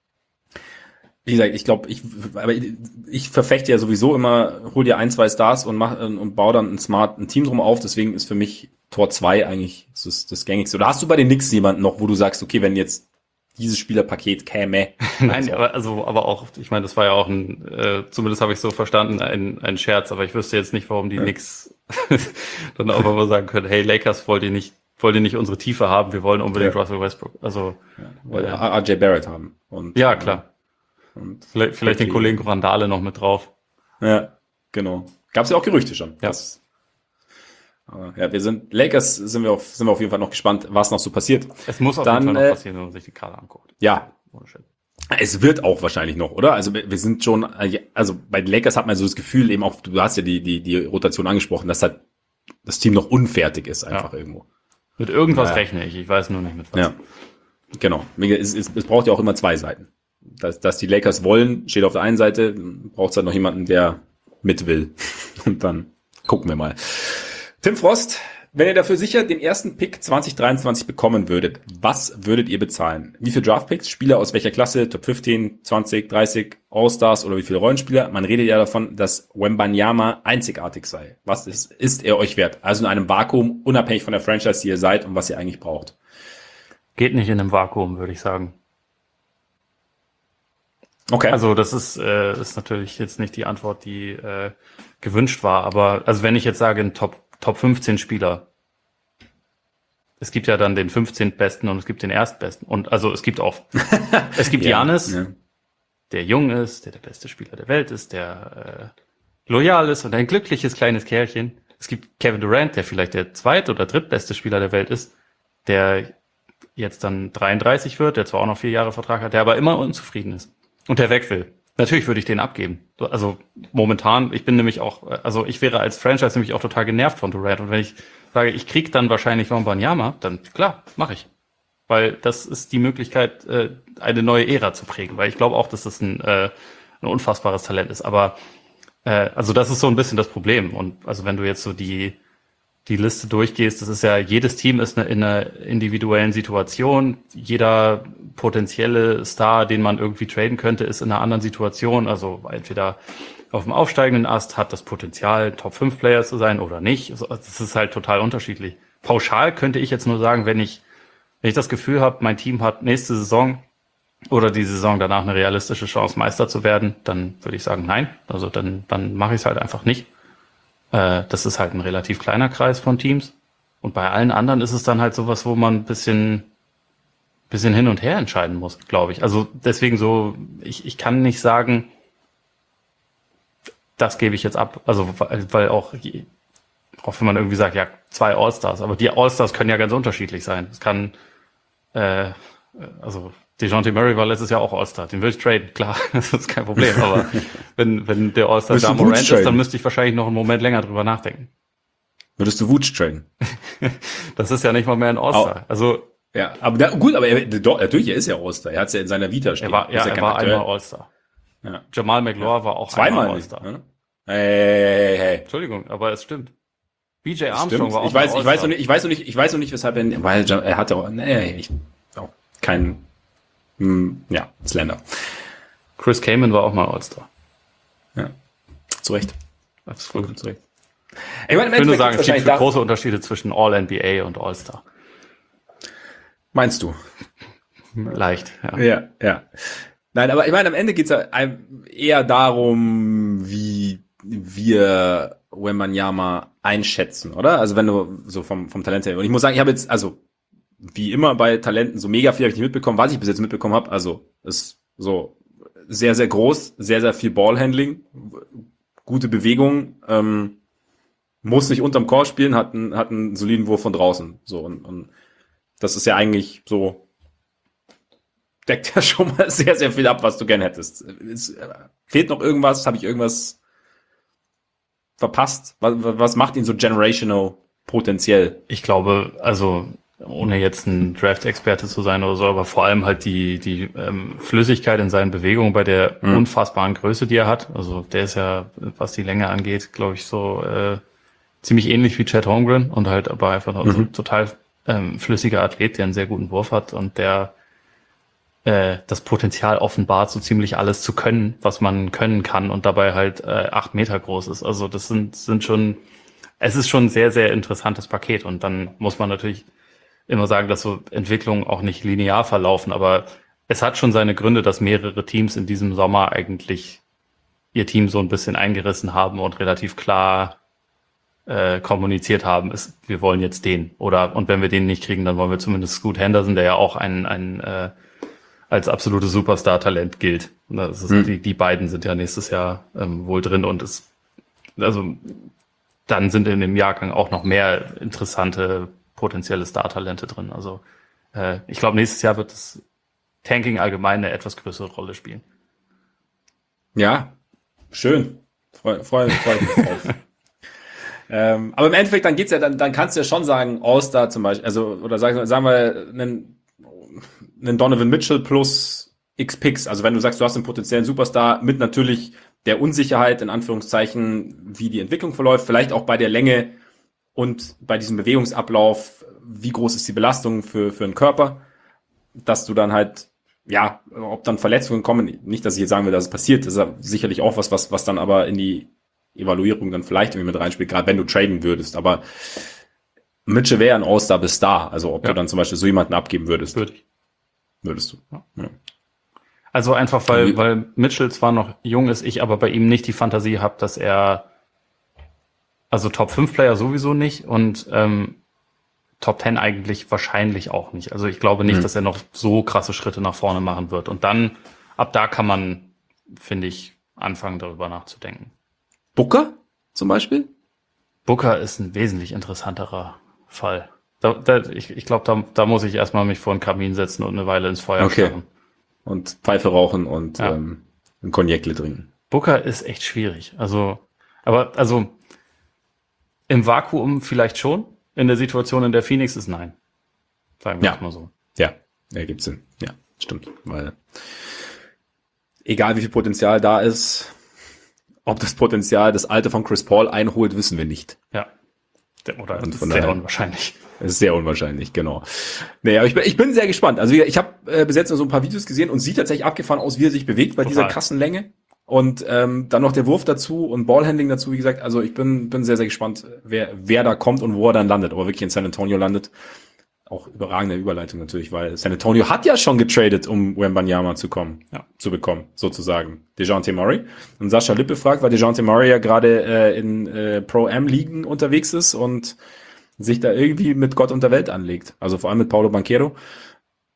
Speaker 2: Wie gesagt, ich glaube, ich, aber ich, ich verfechte ja sowieso immer, hol dir ein, zwei Stars und mach und bau dann ein smart ein Team drum auf. Deswegen ist für mich Tor zwei eigentlich das, das gängigste. Oder hast du bei den Knicks jemanden noch, wo du sagst, okay, wenn jetzt dieses Spielerpaket käme?
Speaker 1: Nein, aber also, aber auch, ich meine, das war ja auch ein, äh, zumindest habe ich so verstanden, ein, ein Scherz, aber ich wüsste jetzt nicht, warum die
Speaker 2: Ja.
Speaker 1: Knicks dann auch mal sagen können, hey Lakers, wollt ihr nicht, wollt ihr nicht unsere Tiefe haben, wir wollen unbedingt
Speaker 2: Ja.
Speaker 1: Russell Westbrook. Also
Speaker 2: Weil
Speaker 1: äh,
Speaker 2: R J Barrett haben. Und,
Speaker 1: ja, klar.
Speaker 2: Und
Speaker 1: Vielleicht, vielleicht den Kollegen Randale noch mit drauf.
Speaker 2: Ja, genau. Gab's ja auch Gerüchte schon.
Speaker 1: Ja.
Speaker 2: Das, aber ja, wir sind, Lakers sind wir auf, sind wir auf jeden Fall noch gespannt, was noch so passiert.
Speaker 1: Es muss auf
Speaker 2: Dann,
Speaker 1: jeden Fall noch
Speaker 2: äh,
Speaker 1: passieren, wenn man sich die Kader anguckt.
Speaker 2: Ja,
Speaker 1: Ohne Shit.
Speaker 2: es wird auch wahrscheinlich noch, oder? Also wir wir sind schon, also bei den Lakers hat man so das Gefühl, eben auch, du hast ja die, die, die Rotation angesprochen, dass halt das Team noch unfertig ist, einfach
Speaker 1: Ja.
Speaker 2: irgendwo.
Speaker 1: Mit irgendwas
Speaker 2: Ja.
Speaker 1: rechne ich, ich weiß nur nicht mit was.
Speaker 2: Ja, genau. Es, es, es braucht ja auch immer zwei Seiten. Dass, dass die Lakers wollen, steht auf der einen Seite, braucht es halt noch jemanden, der mit will. Und dann gucken wir mal. Tim Frost, wenn ihr dafür sicher den ersten Pick zwanzig dreiundzwanzig bekommen würdet, was würdet ihr bezahlen? Wie viele Draftpicks? Spieler aus welcher Klasse? Top fünfzehn, zwanzig, dreißig, All-Stars oder wie viele Rollenspieler? Man redet ja davon, dass Wembanyama einzigartig sei. Was ist, ist er euch wert? Also in einem Vakuum, unabhängig von der Franchise, die ihr seid und was ihr eigentlich braucht.
Speaker 1: Geht nicht in einem Vakuum, würde ich sagen.
Speaker 2: Okay.
Speaker 1: Also das ist, äh, ist natürlich jetzt nicht die Antwort, die äh, gewünscht war, aber also wenn ich jetzt sage, ein Top, Top fünfzehn Spieler, es gibt ja dann den fünfzehnten Besten und es gibt den Erstbesten. Und also es gibt auch, es gibt Giannis,
Speaker 2: ja.
Speaker 1: der jung ist, der der beste Spieler der Welt ist, der äh, loyal ist und ein glückliches kleines Kerlchen. Es gibt Kevin Durant, der vielleicht der zweit- oder drittbeste Spieler der Welt ist, der jetzt dann dreiunddreißig wird, der zwar auch noch vier Jahre Vertrag hat, der aber immer unzufrieden ist und der weg will. Natürlich würde ich den abgeben. Also momentan, ich bin nämlich auch, also ich wäre als Franchise nämlich auch total genervt von Durant. Und wenn ich sage, ich krieg dann wahrscheinlich Wembanyama, dann klar, mache ich. Weil das ist die Möglichkeit, äh, eine neue Ära zu prägen. Weil ich glaube auch, dass das ein, äh, ein unfassbares Talent ist. Aber äh, also das ist so ein bisschen das Problem. Und also wenn du jetzt so die die Liste durchgehst, das ist ja, jedes Team ist eine, in einer individuellen Situation. Jeder potenzielle Star, den man irgendwie traden könnte, ist in einer anderen Situation. Also entweder auf dem aufsteigenden Ast hat das Potenzial, Top fünf Player zu sein oder nicht. Also das ist halt total unterschiedlich. Pauschal könnte ich jetzt nur sagen, wenn ich, wenn ich das Gefühl habe, mein Team hat nächste Saison oder die Saison danach eine realistische Chance, Meister zu werden, dann würde ich sagen, nein. Also dann, dann mache ich es halt einfach nicht. Das ist halt ein relativ kleiner Kreis von Teams. Und bei allen anderen ist es dann halt sowas, wo man ein bisschen, bisschen hin und her entscheiden muss, glaube ich. Also deswegen so, ich, ich kann nicht sagen, das gebe ich jetzt ab. Also weil, weil auch, auch wenn man irgendwie sagt, ja, zwei All-Stars, aber die All-Stars können ja ganz unterschiedlich sein. Es kann, äh, also DeJounte Murray war letztes Jahr auch All-Star. Den will ich traden, klar, das ist kein Problem. Aber wenn, wenn der All-Star Ja Morant ist, dann müsste ich wahrscheinlich noch einen Moment länger drüber nachdenken.
Speaker 2: Würdest du Wutsch traden?
Speaker 1: Das ist ja nicht mal mehr ein All-Star. Oh. Also
Speaker 2: ja, aber da, gut, aber er, doch, natürlich, er ist ja All-Star. Er hat es ja in seiner Vita stehen.
Speaker 1: Er war, ja,
Speaker 2: ja
Speaker 1: er war einmal All-Star.
Speaker 2: Ja.
Speaker 1: Jamal McLaure ja. war auch
Speaker 2: zweimal
Speaker 1: einmal All-Star.
Speaker 2: Ne? Hey, hey, hey.
Speaker 1: Entschuldigung, aber es stimmt. B J Armstrong
Speaker 2: stimmt.
Speaker 1: war auch
Speaker 2: ich weiß,
Speaker 1: All-Star.
Speaker 2: Ich weiß noch nicht, ich weiß noch nicht, ich weiß noch nicht, weshalb er, weil er hatte auch, nee, ich, auch kein, hm, ja, Slender.
Speaker 1: Chris Kaman war auch mal All-Star.
Speaker 2: Ja, zu Recht.
Speaker 1: Das ist vollkommen zu Recht.
Speaker 2: Ich, meine,
Speaker 1: ich würde nur sagen, es gibt große Unterschiede zwischen All-N B A und All-Star.
Speaker 2: Meinst du?
Speaker 1: Leicht, ja.
Speaker 2: Ja, ja. Nein, aber ich meine, am Ende geht's ja eher darum, wie wir Wembanyama einschätzen, oder? Also wenn du so vom, vom Talent her. Und ich muss sagen, ich habe jetzt, also wie immer bei Talenten, so mega viel habe ich nicht mitbekommen, was ich bis jetzt mitbekommen habe. Also ist so sehr, sehr groß, sehr, sehr viel Ballhandling, gute Bewegung, ähm, muss nicht unterm Korb spielen, hat einen, hat einen soliden Wurf von draußen. So und, und das ist ja eigentlich so, deckt ja schon mal sehr, sehr viel ab, was du gern hättest. Es, äh, fehlt noch irgendwas? Habe ich irgendwas verpasst? Was, was macht ihn so generational potenziell?
Speaker 1: Ich glaube, also ohne jetzt ein Draft-Experte zu sein oder so, aber vor allem halt die die ähm, Flüssigkeit in seinen Bewegungen bei der mhm. unfassbaren Größe, die er hat. Also der ist ja, was die Länge angeht, glaube ich, so äh, ziemlich ähnlich wie Chet Holmgren und halt aber einfach noch mhm. so total ähm, flüssiger Athlet, der einen sehr guten Wurf hat und der äh, das Potenzial offenbart, so ziemlich alles zu können, was man können kann und dabei halt äh, acht Meter groß ist. Also das sind sind schon, es ist schon ein sehr, sehr interessantes Paket und dann muss man natürlich immer sagen, dass so Entwicklungen auch nicht linear verlaufen, aber es hat schon seine Gründe, dass mehrere Teams in diesem Sommer eigentlich ihr Team so ein bisschen eingerissen haben und relativ klar äh, kommuniziert haben, ist, wir wollen jetzt den. Oder und wenn wir den nicht kriegen, dann wollen wir zumindest Scoot Henderson, der ja auch ein, ein äh, als absolutes Superstar-Talent gilt. Und das ist, hm. die, die beiden sind ja nächstes Jahr ähm, wohl drin und es, also dann sind in dem Jahrgang auch noch mehr interessante potenzielle Star-Talente drin. Also äh, ich glaube, nächstes Jahr wird das Tanking allgemein eine etwas größere Rolle spielen.
Speaker 2: Ja, schön. Freue freu, freu mich drauf. ähm, aber im Endeffekt, dann geht's ja, dann, dann kannst du ja schon sagen, All-Star zum Beispiel, also oder sagen, sagen wir einen, einen Donovan Mitchell plus X-Picks. Also wenn du sagst, du hast einen potenziellen Superstar mit natürlich der Unsicherheit, in Anführungszeichen, wie die Entwicklung verläuft, vielleicht auch bei der Länge und bei diesem Bewegungsablauf, wie groß ist die Belastung für, für den Körper, dass du dann halt, ja, ob dann Verletzungen kommen, nicht, dass ich jetzt sagen will, dass es passiert, das ist ja sicherlich auch was, was, was dann aber in die Evaluierung dann vielleicht irgendwie mit reinspielt, gerade wenn du traden würdest, aber Mitchell wäre ein All-Star bis da, also ob ja. du dann zum Beispiel so jemanden abgeben würdest.
Speaker 1: Würde ich.
Speaker 2: Würdest du. Ja. Ja.
Speaker 1: Also einfach, weil, weil Mitchell zwar noch jung ist, ich aber bei ihm nicht die Fantasie habe, dass er, also Top fünf Player sowieso nicht und ähm, Top zehn eigentlich wahrscheinlich auch nicht. Also ich glaube nicht, mhm. dass er noch so krasse Schritte nach vorne machen wird. Und dann, ab da kann man, finde ich, anfangen darüber nachzudenken.
Speaker 2: Booker zum Beispiel?
Speaker 1: Booker ist ein wesentlich interessanterer Fall. Da, da, ich ich glaube, da, da muss ich erstmal mich vor den Kamin setzen und eine Weile ins Feuer
Speaker 2: okay.
Speaker 1: starren.
Speaker 2: Und Pfeife rauchen und ja. ähm, ein Cognacle trinken.
Speaker 1: Booker ist echt schwierig. Also, aber also im Vakuum vielleicht schon. In der Situation, in der Phoenix ist, nein. Sagen wir
Speaker 2: ja.
Speaker 1: es mal so.
Speaker 2: Ja, ja, gibt's Sinn. Ja, stimmt. Weil egal wie viel Potenzial da ist, ob das Potenzial das Alte von Chris Paul einholt, wissen wir nicht.
Speaker 1: Ja. Oder
Speaker 2: und
Speaker 1: das ist sehr unwahrscheinlich.
Speaker 2: Das ist sehr unwahrscheinlich, genau. Nee, aber ich bin, ich bin sehr gespannt. Also ich habe äh, bis jetzt nur so ein paar Videos gesehen und sieht tatsächlich abgefahren aus, wie er sich bewegt bei Total. dieser krassen Länge. Und ähm, dann noch der Wurf dazu und Ballhandling dazu, wie gesagt. Also ich bin bin sehr, sehr gespannt, wer wer da kommt und wo er dann landet. Aber wirklich in San Antonio landet. Auch überragende Überleitung natürlich, weil San Antonio hat ja schon getradet, um Wembanyama zu kommen, ja. zu bekommen, sozusagen. DeJounte Murray. Und Sascha Lippe fragt, weil DeJounte Murray ja gerade äh, in äh, Pro-Am-Ligen unterwegs ist und sich da irgendwie mit Gott und der Welt anlegt. Also vor allem mit Paulo Banchero.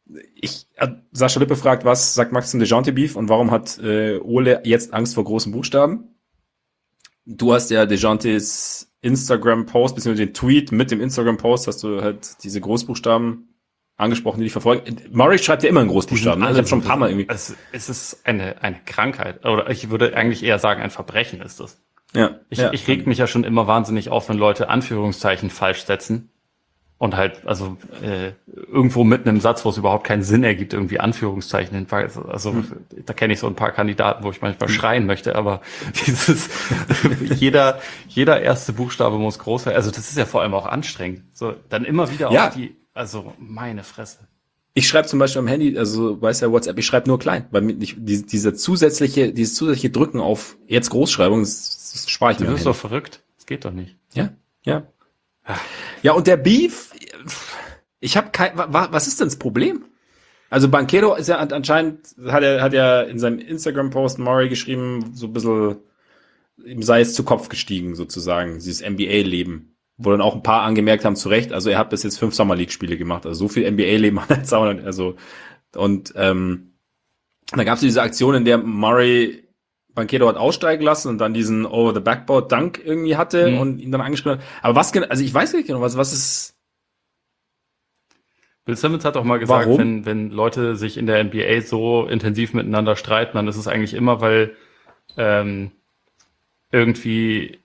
Speaker 2: Ich, äh, Sascha Lippe fragt, was sagt Max zum DeJounte Beef und warum hat äh, Ole jetzt Angst vor großen Buchstaben? Du hast ja DeJountes Instagram-Post, beziehungsweise den Tweet mit dem Instagram-Post, hast du halt diese Großbuchstaben angesprochen, die dich verfolgen. Murray schreibt ja immer in Großbuchstaben, ne? Ich habe schon ein paar Mal irgendwie.
Speaker 1: Es, es ist eine, eine Krankheit, oder ich würde eigentlich eher sagen, ein Verbrechen ist es.
Speaker 2: Ja,
Speaker 1: ich,
Speaker 2: ja.
Speaker 1: ich reg mich ja schon immer wahnsinnig auf, wenn Leute Anführungszeichen falsch setzen. Und halt, also äh, irgendwo mitten im Satz, wo es überhaupt keinen Sinn ergibt, irgendwie Anführungszeichen hin. Also hm. da kenne ich so ein paar Kandidaten, wo ich manchmal hm. schreien möchte, aber dieses jeder jeder erste Buchstabe muss groß sein. Also das ist ja vor allem auch anstrengend. So dann immer wieder
Speaker 2: ja.
Speaker 1: auf die, also meine Fresse.
Speaker 2: Ich schreibe zum Beispiel am Handy, also weiß ja WhatsApp, ich schreibe nur klein, weil mir nicht, die, dieser zusätzliche, dieses zusätzliche Drücken auf jetzt Großschreibung, das, das spare ich mir.
Speaker 1: Du wirst doch verrückt. Das geht doch nicht.
Speaker 2: Ja, ja. Ja, und der Beef, ich habe kein, was ist denn das Problem? Also Banchero ist ja anscheinend, hat er hat ja in seinem Instagram-Post Murray geschrieben, so ein bisschen, ihm sei es zu Kopf gestiegen sozusagen, dieses N B A-Leben. Wo dann auch ein paar angemerkt haben, zu Recht, also er hat bis jetzt fünf Summer League-Spiele gemacht, also so viel N B A-Leben hat er jetzt auch nicht, also, und ähm, da gab es diese Aktion, in der Murray Banchero hat aussteigen lassen und dann diesen Over-the-Backboard-Dunk irgendwie hatte mhm. und ihn dann angeschrieben hat. Aber was genau, also ich weiß nicht genau, was, was ist...
Speaker 1: Bill Simmons hat auch mal gesagt,
Speaker 2: Warum?
Speaker 1: wenn, wenn Leute sich in der N B A so intensiv miteinander streiten, dann ist es eigentlich immer, weil ähm, irgendwie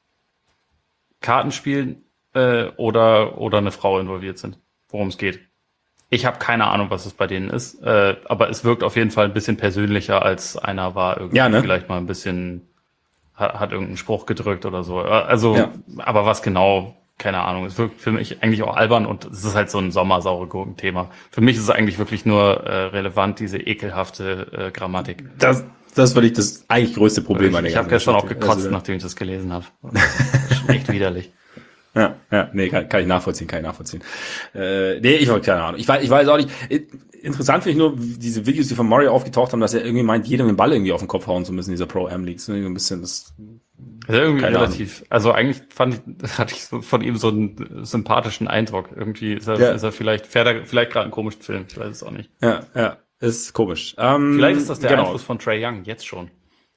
Speaker 1: Kartenspielen äh, oder, oder eine Frau involviert sind, worum es geht. Ich habe keine Ahnung, was es bei denen ist, äh, aber es wirkt auf jeden Fall ein bisschen persönlicher, als einer war irgendwie
Speaker 2: ja, ne?
Speaker 1: vielleicht mal ein bisschen, hat, hat irgendeinen Spruch gedrückt oder so. Also, ja. Aber was genau, keine Ahnung. Es wirkt für mich eigentlich auch albern und es ist halt so ein sommersaure Gurken-Thema. Für mich ist es eigentlich wirklich nur äh, relevant, diese ekelhafte äh, Grammatik.
Speaker 2: Das, das war nicht das eigentlich größte Problem.
Speaker 1: Ich, ich habe gestern auch gekotzt, also, nachdem ich das gelesen habe. Echt widerlich.
Speaker 2: Ja, ja, nee, kann, kann ich nachvollziehen, kann ich nachvollziehen. Äh, nee, ich habe keine Ahnung. Ich weiß, ich weiß auch nicht. Interessant finde ich nur diese Videos, die von Murray aufgetaucht haben, dass er irgendwie meint, jedem den Ball irgendwie auf den Kopf hauen zu müssen, dieser Pro-Am-League. So ein bisschen das.
Speaker 1: Das ist irgendwie relativ. Ahnung. Also eigentlich fand ich, hatte ich von ihm so einen sympathischen Eindruck. Irgendwie ist er, ja. ist er vielleicht, fährt er vielleicht gerade einen komischen Film. Ich weiß es auch nicht.
Speaker 2: Ja, ja, ist komisch. Ähm,
Speaker 1: vielleicht ist das der
Speaker 2: genau.
Speaker 1: Einfluss von Trae Young jetzt schon.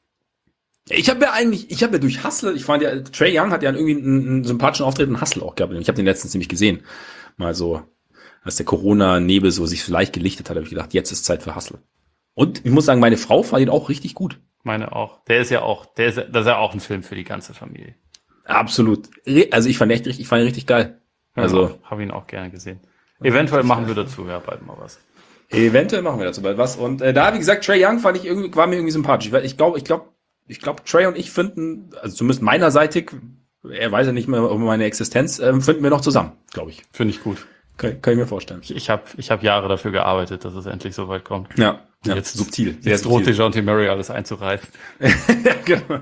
Speaker 2: Ich habe ja eigentlich, ich habe ja durch Hustle, ich fand ja, Trae Young hat ja irgendwie einen, einen sympathischen Auftritt in Hustle auch gehabt. Ich habe den letztens nämlich gesehen. Mal so, als der Corona-Nebel so sich so leicht gelichtet hat, habe ich gedacht, jetzt ist Zeit für Hustle. Und ich muss sagen, meine Frau fand ihn auch richtig gut.
Speaker 1: Meine auch. Der ist ja auch, der ist, das ist ja auch ein Film für die ganze Familie.
Speaker 2: Absolut. Also ich fand echt richtig, ich fand ihn richtig geil.
Speaker 1: Ja,
Speaker 2: also
Speaker 1: habe ihn auch gerne gesehen. Eventuell machen wir dazu ja bald mal was.
Speaker 2: Eventuell machen wir dazu bald was. Und äh, da, wie gesagt, Trae Young fand ich irgendwie, war mir irgendwie sympathisch. Ich glaube, ich glaube, ich glaube, Trae und ich finden, also zumindest meinerseitig, er weiß ja nicht mehr um meine Existenz, ähm, finden wir noch zusammen, glaube ich.
Speaker 1: Finde ich gut.
Speaker 2: Kann, kann ich mir vorstellen.
Speaker 1: Ich, ich habe ich hab Jahre dafür gearbeitet, dass es endlich so weit kommt.
Speaker 2: Ja, ja
Speaker 1: jetzt
Speaker 2: subtil.
Speaker 1: Sehr jetzt droht DeJounte Murray alles einzureißen.
Speaker 2: Ja, genau.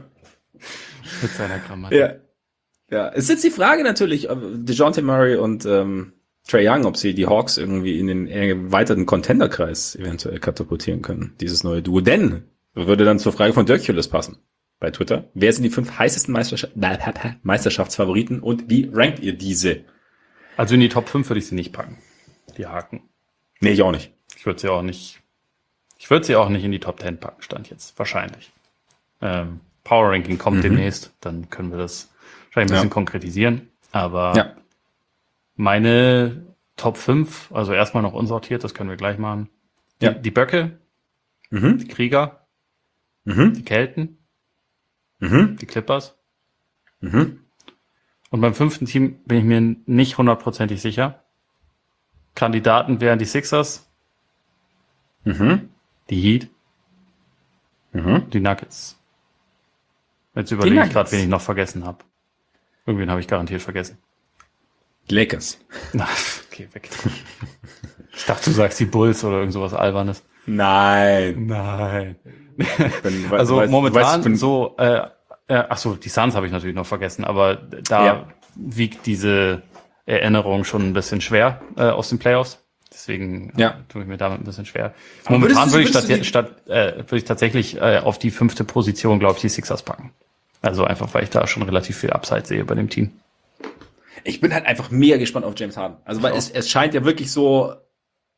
Speaker 1: Mit seiner Grammatik.
Speaker 2: Ja. Ja, es ist jetzt die Frage natürlich, DeJounte Murray und ähm, Trae Young, ob sie die Hawks irgendwie in den erweiterten Contender-Kreis eventuell katapultieren können, dieses neue Duo. Denn würde dann zur Frage von Dirkules passen bei Twitter. Wer sind die fünf heißesten Meisterschaft- Meisterschaftsfavoriten und wie rankt ihr diese?
Speaker 1: Also in die Top fünf würde ich sie nicht packen. Die Haken.
Speaker 2: Nee, ich auch nicht.
Speaker 1: Ich würde sie auch nicht, ich würde sie auch nicht in die Top zehn packen, stand jetzt. Wahrscheinlich. Ähm, Power Ranking kommt mhm. demnächst, dann können wir das wahrscheinlich ein bisschen ja. konkretisieren. Aber ja. meine Top fünf, also erstmal noch unsortiert, das können wir gleich machen. Die, ja. die Böcke, mhm. die Krieger, mhm. die Kelten, mhm. die Clippers.
Speaker 2: Mhm.
Speaker 1: Und beim fünften Team bin ich mir nicht hundertprozentig sicher. Kandidaten wären die Sixers,
Speaker 2: mhm.
Speaker 1: die Heat,
Speaker 2: mhm.
Speaker 1: die Nuggets. Jetzt überlege ich gerade, wen ich noch vergessen habe. Irgendwen habe ich garantiert vergessen.
Speaker 2: Die Lakers.
Speaker 1: Na, okay, weg. Ich dachte, du sagst die Bulls oder irgend sowas Albernes.
Speaker 2: Nein.
Speaker 1: Nein.
Speaker 2: Bin,
Speaker 1: also
Speaker 2: weiß,
Speaker 1: momentan
Speaker 2: weiß,
Speaker 1: so, äh, äh, ach so, die Suns habe ich natürlich noch vergessen, aber da ja. wiegt diese Erinnerung schon ein bisschen schwer äh, aus den Playoffs. Deswegen
Speaker 2: ja.
Speaker 1: äh, tue ich mir damit ein bisschen schwer. Aber momentan würde ich statt, statt äh, würde ich tatsächlich äh, auf die fünfte Position, glaube ich, die Sixers packen. Also einfach, weil ich da schon relativ viel Upside sehe bei dem Team.
Speaker 2: Ich bin halt einfach mega gespannt auf James Harden. Also weil es, es scheint ja wirklich so,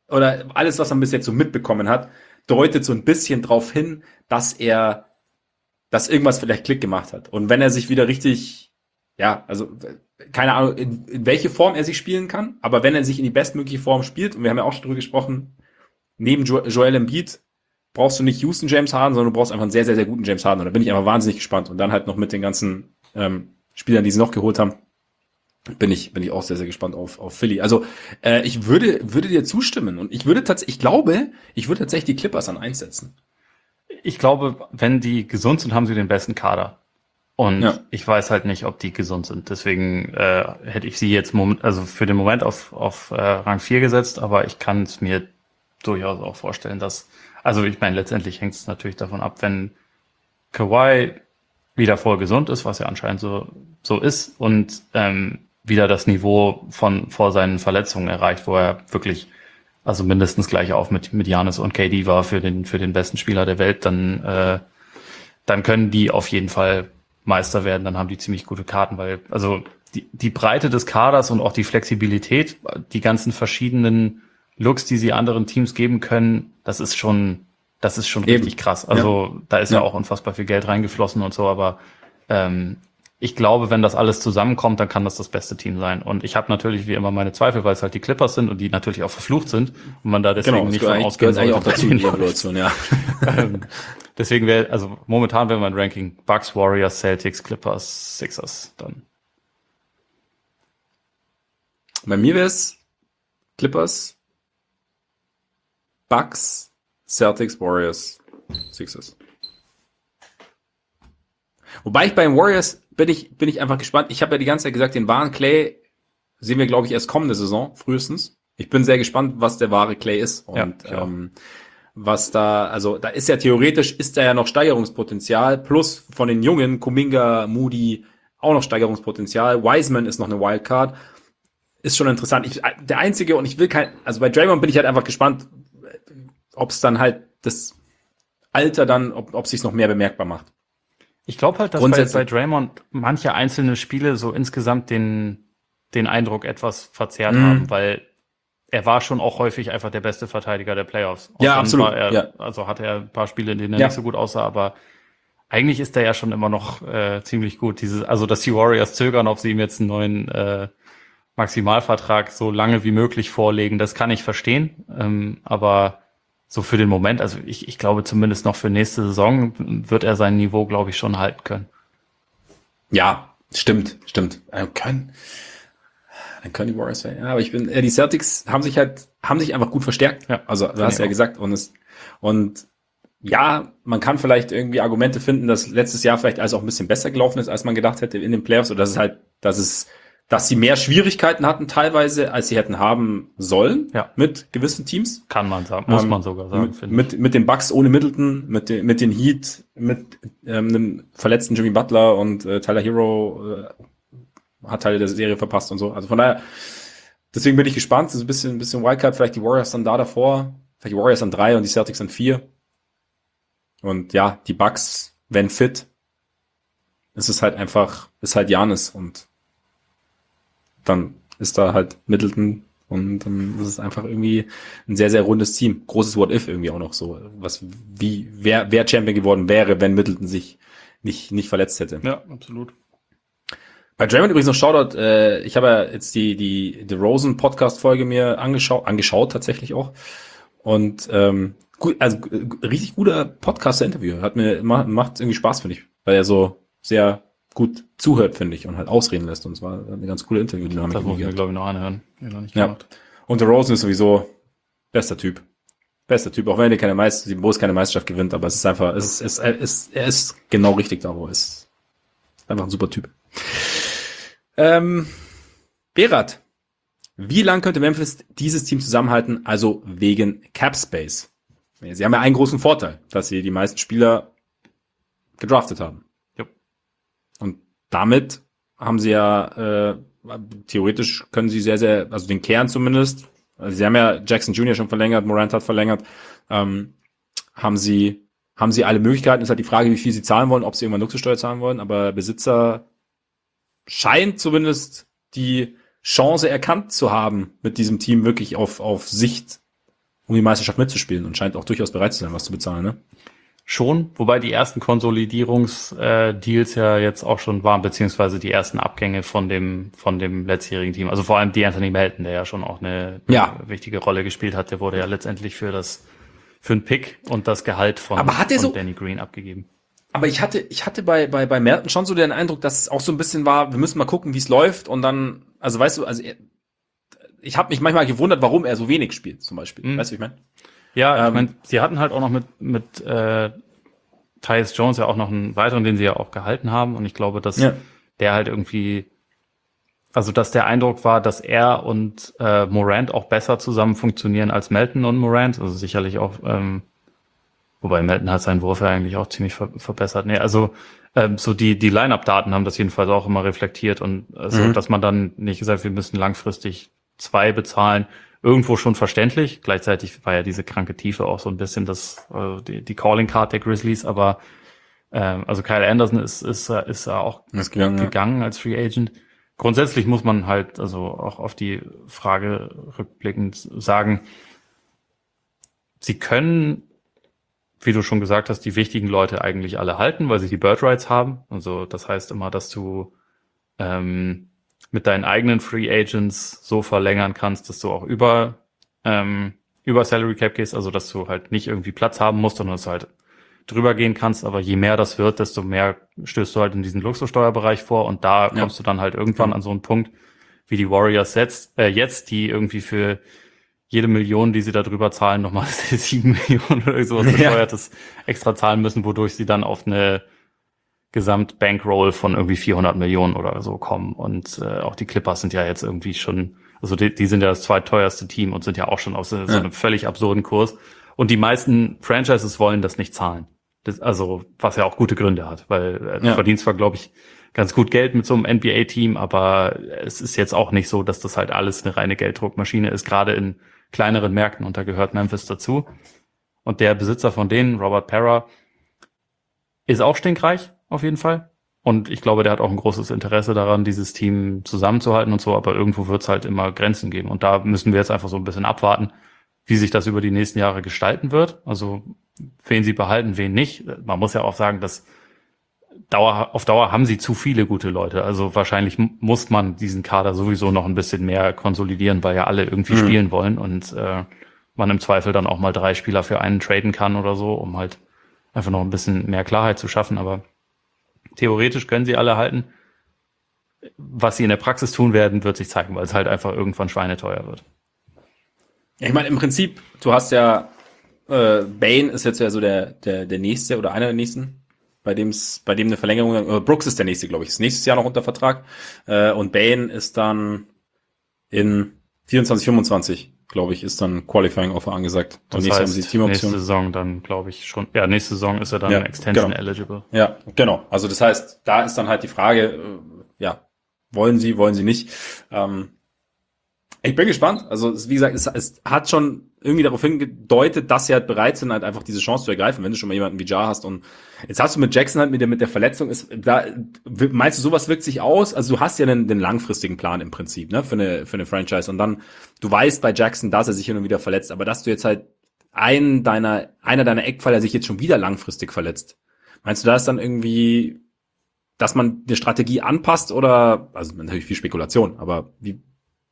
Speaker 2: oder alles, was man bis jetzt so mitbekommen hat, deutet so ein bisschen drauf hin, dass er, dass irgendwas vielleicht Klick gemacht hat. Und wenn er sich wieder richtig, ja, also keine Ahnung, in, in welche Form er sich spielen kann, aber wenn er sich in die bestmögliche Form spielt, und wir haben ja auch schon drüber gesprochen, neben jo- Joel Embiid brauchst du nicht Houston James Harden, sondern du brauchst einfach einen sehr, sehr, sehr guten James Harden. Und da bin ich einfach wahnsinnig gespannt. Und dann halt noch mit den ganzen ähm, Spielern, die sie noch geholt haben, bin ich bin ich auch sehr, sehr gespannt auf auf Philly. Also äh, ich würde würde dir zustimmen. Und ich würde tatsächlich, ich glaube, ich würde tatsächlich die Clippers an eins setzen.
Speaker 1: Ich glaube, wenn die gesund sind, haben sie den besten Kader. Und
Speaker 2: Ja.
Speaker 1: ich weiß halt nicht, ob die gesund sind. Deswegen äh, hätte ich sie jetzt moment, also für den Moment auf, auf äh, Rang vier gesetzt, aber ich kann es mir durchaus auch vorstellen, dass, also ich meine, letztendlich hängt es natürlich davon ab, wenn Kawhi wieder voll gesund ist, was ja anscheinend so, so ist, und ähm, wieder das Niveau von vor seinen Verletzungen erreicht, wo er wirklich also mindestens gleich auf mit mit Giannis und K D war für den für den besten Spieler der Welt, dann äh, dann können die auf jeden Fall Meister werden, dann haben die ziemlich gute Karten, weil also die die Breite des Kaders und auch die Flexibilität, die ganzen verschiedenen Looks, die sie anderen Teams geben können, das ist schon das ist schon
Speaker 2: Eben.
Speaker 1: richtig krass. Also
Speaker 2: Ja.
Speaker 1: da ist ja.
Speaker 2: Ja.
Speaker 1: auch unfassbar viel Geld reingeflossen und so, aber ähm, ich glaube, wenn das alles zusammenkommt, dann kann das das beste Team sein. Und ich habe natürlich wie immer meine Zweifel, weil es halt die Clippers sind und die natürlich auch verflucht sind und man da deswegen
Speaker 2: Genau, das
Speaker 1: nicht von
Speaker 2: gehört,
Speaker 1: ausgehen
Speaker 2: gehört eigentlich auch
Speaker 1: sollte.
Speaker 2: dazu, die Evaluation, ja.
Speaker 1: ähm, deswegen wäre, also momentan wäre mein Ranking Bucks, Warriors, Celtics, Clippers, Sixers dann.
Speaker 2: Bei mir wäre es Clippers, Bucks, Celtics, Warriors, Sixers. Wobei ich bei den Warriors bin ich, bin ich einfach gespannt. Ich habe ja die ganze Zeit gesagt, den wahren Clay sehen wir, glaube ich, erst kommende Saison, frühestens. Ich bin sehr gespannt, was der wahre Clay ist. Und
Speaker 1: Ja,
Speaker 2: ähm, was da, also da ist ja theoretisch, ist da ja noch Steigerungspotenzial, plus von den Jungen, Kuminga, Moody, auch noch Steigerungspotenzial. Wiseman ist noch eine Wildcard. Ist schon interessant. Ich, der einzige, und ich will kein, also bei Draymond bin ich halt einfach gespannt, ob es dann halt das Alter dann, ob ob sich's noch mehr bemerkbar macht.
Speaker 1: Ich glaube halt, dass bei,
Speaker 2: Grundsätzlich-
Speaker 1: bei Draymond manche einzelne Spiele so insgesamt den, den Eindruck etwas verzerrt
Speaker 2: Mhm.
Speaker 1: haben, weil er war schon auch häufig einfach der beste Verteidiger der Playoffs. Auch
Speaker 2: Ja,
Speaker 1: dann
Speaker 2: absolut,
Speaker 1: War er,
Speaker 2: ja.
Speaker 1: Also hatte er ein paar Spiele, in denen er
Speaker 2: Ja.
Speaker 1: nicht so gut aussah, aber eigentlich ist er ja schon immer noch äh, ziemlich gut. Dieses, also dass die Warriors zögern, ob sie ihm jetzt einen neuen äh, Maximalvertrag so lange wie möglich vorlegen, das kann ich verstehen. Ähm, aber so für den Moment, also ich, ich glaube zumindest noch für nächste Saison wird er sein Niveau, glaube ich, schon halten können.
Speaker 2: Ja, stimmt, stimmt. Äh, können, dann können die Warriors sein. Ja, aber ich bin, äh, die Celtics haben sich halt, haben sich einfach gut verstärkt.
Speaker 1: Ja,
Speaker 2: Also, du
Speaker 1: finde
Speaker 2: hast
Speaker 1: ich
Speaker 2: ja
Speaker 1: auch.
Speaker 2: gesagt, und es, und ja, man kann vielleicht irgendwie Argumente finden, dass letztes Jahr vielleicht alles auch ein bisschen besser gelaufen ist, als man gedacht hätte in den Playoffs, oder dass es halt, dass es, dass sie mehr Schwierigkeiten hatten teilweise, als sie hätten haben sollen,
Speaker 1: Ja.
Speaker 2: mit gewissen Teams.
Speaker 1: Kann man sagen, muss
Speaker 2: Ähm,
Speaker 1: man sogar sagen,
Speaker 2: mit,
Speaker 1: finde
Speaker 2: mit, mit den Bucks ohne Middleton, mit den, mit den Heat, mit ähm, einem verletzten Jimmy Butler und äh, Tyler Hero äh, hat Teile der Serie verpasst und so. Also von daher, deswegen bin ich gespannt. Das ist ein bisschen, ein bisschen Wildcard, vielleicht die Warriors dann da davor, vielleicht die Warriors an drei und die Celtics an vier. Und ja, die Bucks, wenn fit, ist es halt einfach, ist halt Giannis und dann ist da halt Middleton und dann ist es einfach irgendwie ein sehr, sehr rundes Team. Großes What-If irgendwie auch noch so. Was, wie, wer, wer Champion geworden wäre, wenn Middleton sich nicht, nicht verletzt hätte.
Speaker 1: Ja, absolut.
Speaker 2: Bei Draymond übrigens noch Shoutout, äh, ich habe ja jetzt die, die, die Rosen Podcast-Folge mir angeschaut, angeschaut tatsächlich auch. Und, ähm, gut, also, äh, richtig guter Podcaster-Interview. Hat mir, macht, macht irgendwie Spaß, finde ich. Weil er so sehr gut zuhört, finde ich, und halt ausreden lässt. Und es war eine ganz coole Interview-Dynamik.
Speaker 1: Das muss ich mir,
Speaker 2: gehabt.
Speaker 1: glaube ich, noch anhören. Ja, noch nicht
Speaker 2: Ja.
Speaker 1: gemacht.
Speaker 2: Und der Rosen ist sowieso bester Typ. Bester Typ, auch wenn er keine Meisterschaft, die Bulls keine Meisterschaft gewinnt, aber es ist einfach, es ist, es ist, er ist, er ist genau richtig da, wo er ist. Einfach ein super Typ. Ähm, Berat, wie lang könnte Memphis dieses Team zusammenhalten, also wegen Cap Space? Sie haben ja einen großen Vorteil, dass sie die meisten Spieler gedraftet haben.
Speaker 1: Jupp.
Speaker 2: Und damit haben sie ja, äh, theoretisch können sie sehr, sehr, also den Kern zumindest, also sie haben ja Jackson Junior schon verlängert, Morant hat verlängert, ähm, haben sie, haben sie alle Möglichkeiten. Ist halt die Frage, wie viel sie zahlen wollen, ob sie irgendwann Luxussteuer zahlen wollen, aber Besitzer scheint zumindest die Chance erkannt zu haben, mit diesem Team wirklich auf, auf Sicht um die Meisterschaft mitzuspielen und scheint auch durchaus bereit zu sein, was zu bezahlen, ne?
Speaker 1: Schon, wobei die ersten Konsolidierungsdeals ja jetzt auch schon waren, beziehungsweise die ersten Abgänge von dem von dem letztjährigen Team. Also vor allem die Anthony Melton, der ja schon auch eine
Speaker 2: Ja.
Speaker 1: wichtige Rolle gespielt hat, der wurde ja letztendlich für das für einen Pick und das Gehalt von,
Speaker 2: Aber hat der
Speaker 1: von
Speaker 2: so-
Speaker 1: Danny Green abgegeben.
Speaker 2: Aber ich hatte, ich hatte bei, bei, bei Melton schon so den Eindruck, dass es auch so ein bisschen war, wir müssen mal gucken, wie es läuft und dann, also weißt du, also er, ich habe mich manchmal gewundert, warum er so wenig spielt, zum Beispiel.
Speaker 1: Mhm.
Speaker 2: Weißt du, wie ich meine?
Speaker 1: Ja, ich
Speaker 2: Ähm,
Speaker 1: meine, sie hatten halt auch noch mit mit äh, Tyus Jones ja auch noch einen weiteren, den sie ja auch gehalten haben. Und ich glaube, dass
Speaker 2: Ja.
Speaker 1: der halt irgendwie, also dass der Eindruck war, dass er und äh, Morant auch besser zusammen funktionieren als Melton und Morant. Also sicherlich auch, ähm, wobei Melton hat seinen Wurf ja eigentlich auch ziemlich ver verbessert. Nee, also ähm, so die die Line-Up-Daten haben das jedenfalls auch immer reflektiert. Und also,
Speaker 2: Mhm.
Speaker 1: dass man dann nicht gesagt, wir müssen langfristig zwei bezahlen, irgendwo schon verständlich. Gleichzeitig war ja diese kranke Tiefe auch so ein bisschen das äh, die, die Calling Card der Grizzlies, aber ähm, also Kyle Anderson ist ist äh, ist ja auch
Speaker 2: Ist gegangen, ja.
Speaker 1: gegangen als Free Agent. Grundsätzlich muss man halt also auch auf die Frage rückblickend sagen, sie können, wie du schon gesagt hast, die wichtigen Leute eigentlich alle halten, weil sie die Bird Rights haben. Also das heißt immer, dass du ähm, mit deinen eigenen Free Agents so verlängern kannst, dass du auch über ähm, über Salary Cap gehst, also dass du halt nicht irgendwie Platz haben musst, sondern dass du halt drüber gehen kannst. Aber je mehr das wird, desto mehr stößt du halt in diesen Luxussteuerbereich vor und da
Speaker 2: Ja.
Speaker 1: kommst du dann halt irgendwann
Speaker 2: Ja.
Speaker 1: an so einen Punkt, wie die Warriors jetzt, äh, jetzt, die irgendwie für jede Million, die sie da drüber zahlen, nochmal sieben Millionen oder sowas
Speaker 2: Ja.
Speaker 1: Besteuertes extra zahlen müssen, wodurch sie dann auf eine Gesamtbankroll von irgendwie vierhundert Millionen oder so kommen. Und äh, auch die Clippers sind ja jetzt irgendwie schon, also die, die sind ja das zweiteuerste Team und sind ja auch schon auf so, so
Speaker 2: Ja.
Speaker 1: einem völlig absurden Kurs. Und die meisten Franchises wollen das nicht zahlen. Das, also, was ja auch gute Gründe hat, weil äh, du
Speaker 2: Ja.
Speaker 1: verdienst zwar, glaube ich, ganz gut Geld mit so einem N B A-Team, aber es ist jetzt auch nicht so, dass das halt alles eine reine Gelddruckmaschine ist, gerade in kleineren Märkten, und da gehört Memphis dazu. Und der Besitzer von denen, Robert Parra, ist auch stinkreich, auf jeden Fall. Und ich glaube, der hat auch ein großes Interesse daran, dieses Team zusammenzuhalten und so, aber irgendwo wird es halt immer Grenzen geben. Und da müssen wir jetzt einfach so ein bisschen abwarten, wie sich das über die nächsten Jahre gestalten wird. Also wen sie behalten, wen nicht. Man muss ja auch sagen, dass Dauer, auf Dauer haben sie zu viele gute Leute. Also wahrscheinlich m- muss man diesen Kader sowieso noch ein bisschen mehr konsolidieren, weil ja alle irgendwie
Speaker 2: Mhm.
Speaker 1: spielen wollen und äh, man im Zweifel dann auch mal drei Spieler für einen traden kann oder so, um halt einfach noch ein bisschen mehr Klarheit zu schaffen. Aber theoretisch können sie alle halten. Was sie in der Praxis tun werden, wird sich zeigen, weil es halt einfach irgendwann schweineteuer wird.
Speaker 2: Ja, ich meine, im Prinzip, du hast ja, äh, Bane ist jetzt ja so der, der, der nächste oder einer der nächsten, bei dem's, bei dem eine Verlängerung, äh, Brooks ist der nächste, glaube ich, ist nächstes Jahr noch unter Vertrag, äh, und Bane ist dann in vierundzwanzig, fünfundzwanzig, glaube ich, ist dann Qualifying Offer angesagt.
Speaker 1: Das
Speaker 2: nächstes Jahr haben
Speaker 1: heißt,
Speaker 2: sie
Speaker 1: nächste
Speaker 2: Teamoption.
Speaker 1: Saison dann, glaube ich, schon. Ja, nächste Saison ist er dann
Speaker 2: Ja,
Speaker 1: Extension
Speaker 2: genau.
Speaker 1: eligible.
Speaker 2: Ja, genau. Also das heißt, da ist dann halt die Frage, äh, ja, wollen sie, wollen sie nicht. Ähm, ich bin gespannt. Also es, wie gesagt, es, es hat schon irgendwie darauf hingedeutet, dass sie halt bereit sind, halt einfach diese Chance zu ergreifen, wenn du schon mal jemanden wie Ja hast. Und jetzt hast du mit Jackson halt mit der, mit der Verletzung, ist, da, meinst du, sowas wirkt sich aus? Also du hast ja den, den langfristigen Plan im Prinzip, ne, für eine, für eine Franchise. Und dann, du weißt bei Jackson, dass er sich hin und wieder verletzt, aber dass du jetzt halt einen deiner, einer deiner Eckpfeiler sich jetzt schon wieder langfristig verletzt. Meinst du, da ist dann irgendwie, dass man die Strategie anpasst oder, also natürlich viel Spekulation, aber wie,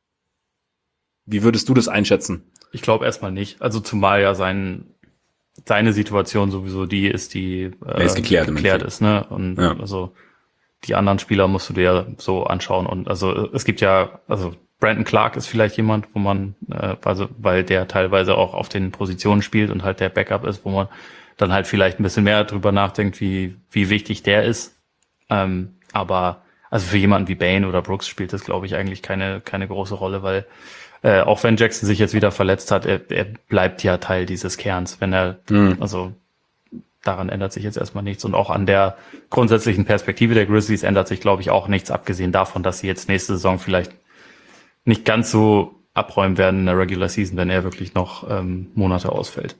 Speaker 2: wie würdest du das einschätzen?
Speaker 1: Ich glaube erstmal nicht. Also zumal ja sein, seine Situation sowieso die ist, die äh,
Speaker 2: ist geklärt im
Speaker 1: geklärt
Speaker 2: Endeffekt.
Speaker 1: ist, ne? Und
Speaker 2: Ja.
Speaker 1: also die anderen Spieler musst du dir ja so anschauen. Und also es gibt ja, also Brandon Clark ist vielleicht jemand, wo man, äh, also weil der teilweise auch auf den Positionen spielt und halt der Backup ist, wo man dann halt vielleicht ein bisschen mehr drüber nachdenkt, wie wie wichtig der ist. Ähm, aber also für jemanden wie Bane oder Brooks spielt das, glaube ich, eigentlich keine keine große Rolle, weil äh, auch wenn Jackson sich jetzt wieder verletzt hat, er, er bleibt ja Teil dieses Kerns. Wenn er,
Speaker 2: Mhm.
Speaker 1: also daran ändert sich jetzt erstmal nichts. Und auch an der grundsätzlichen Perspektive der Grizzlies ändert sich, glaube ich, auch nichts, abgesehen davon, dass sie jetzt nächste Saison vielleicht nicht ganz so abräumen werden in der Regular Season, wenn er wirklich noch ähm, Monate ausfällt.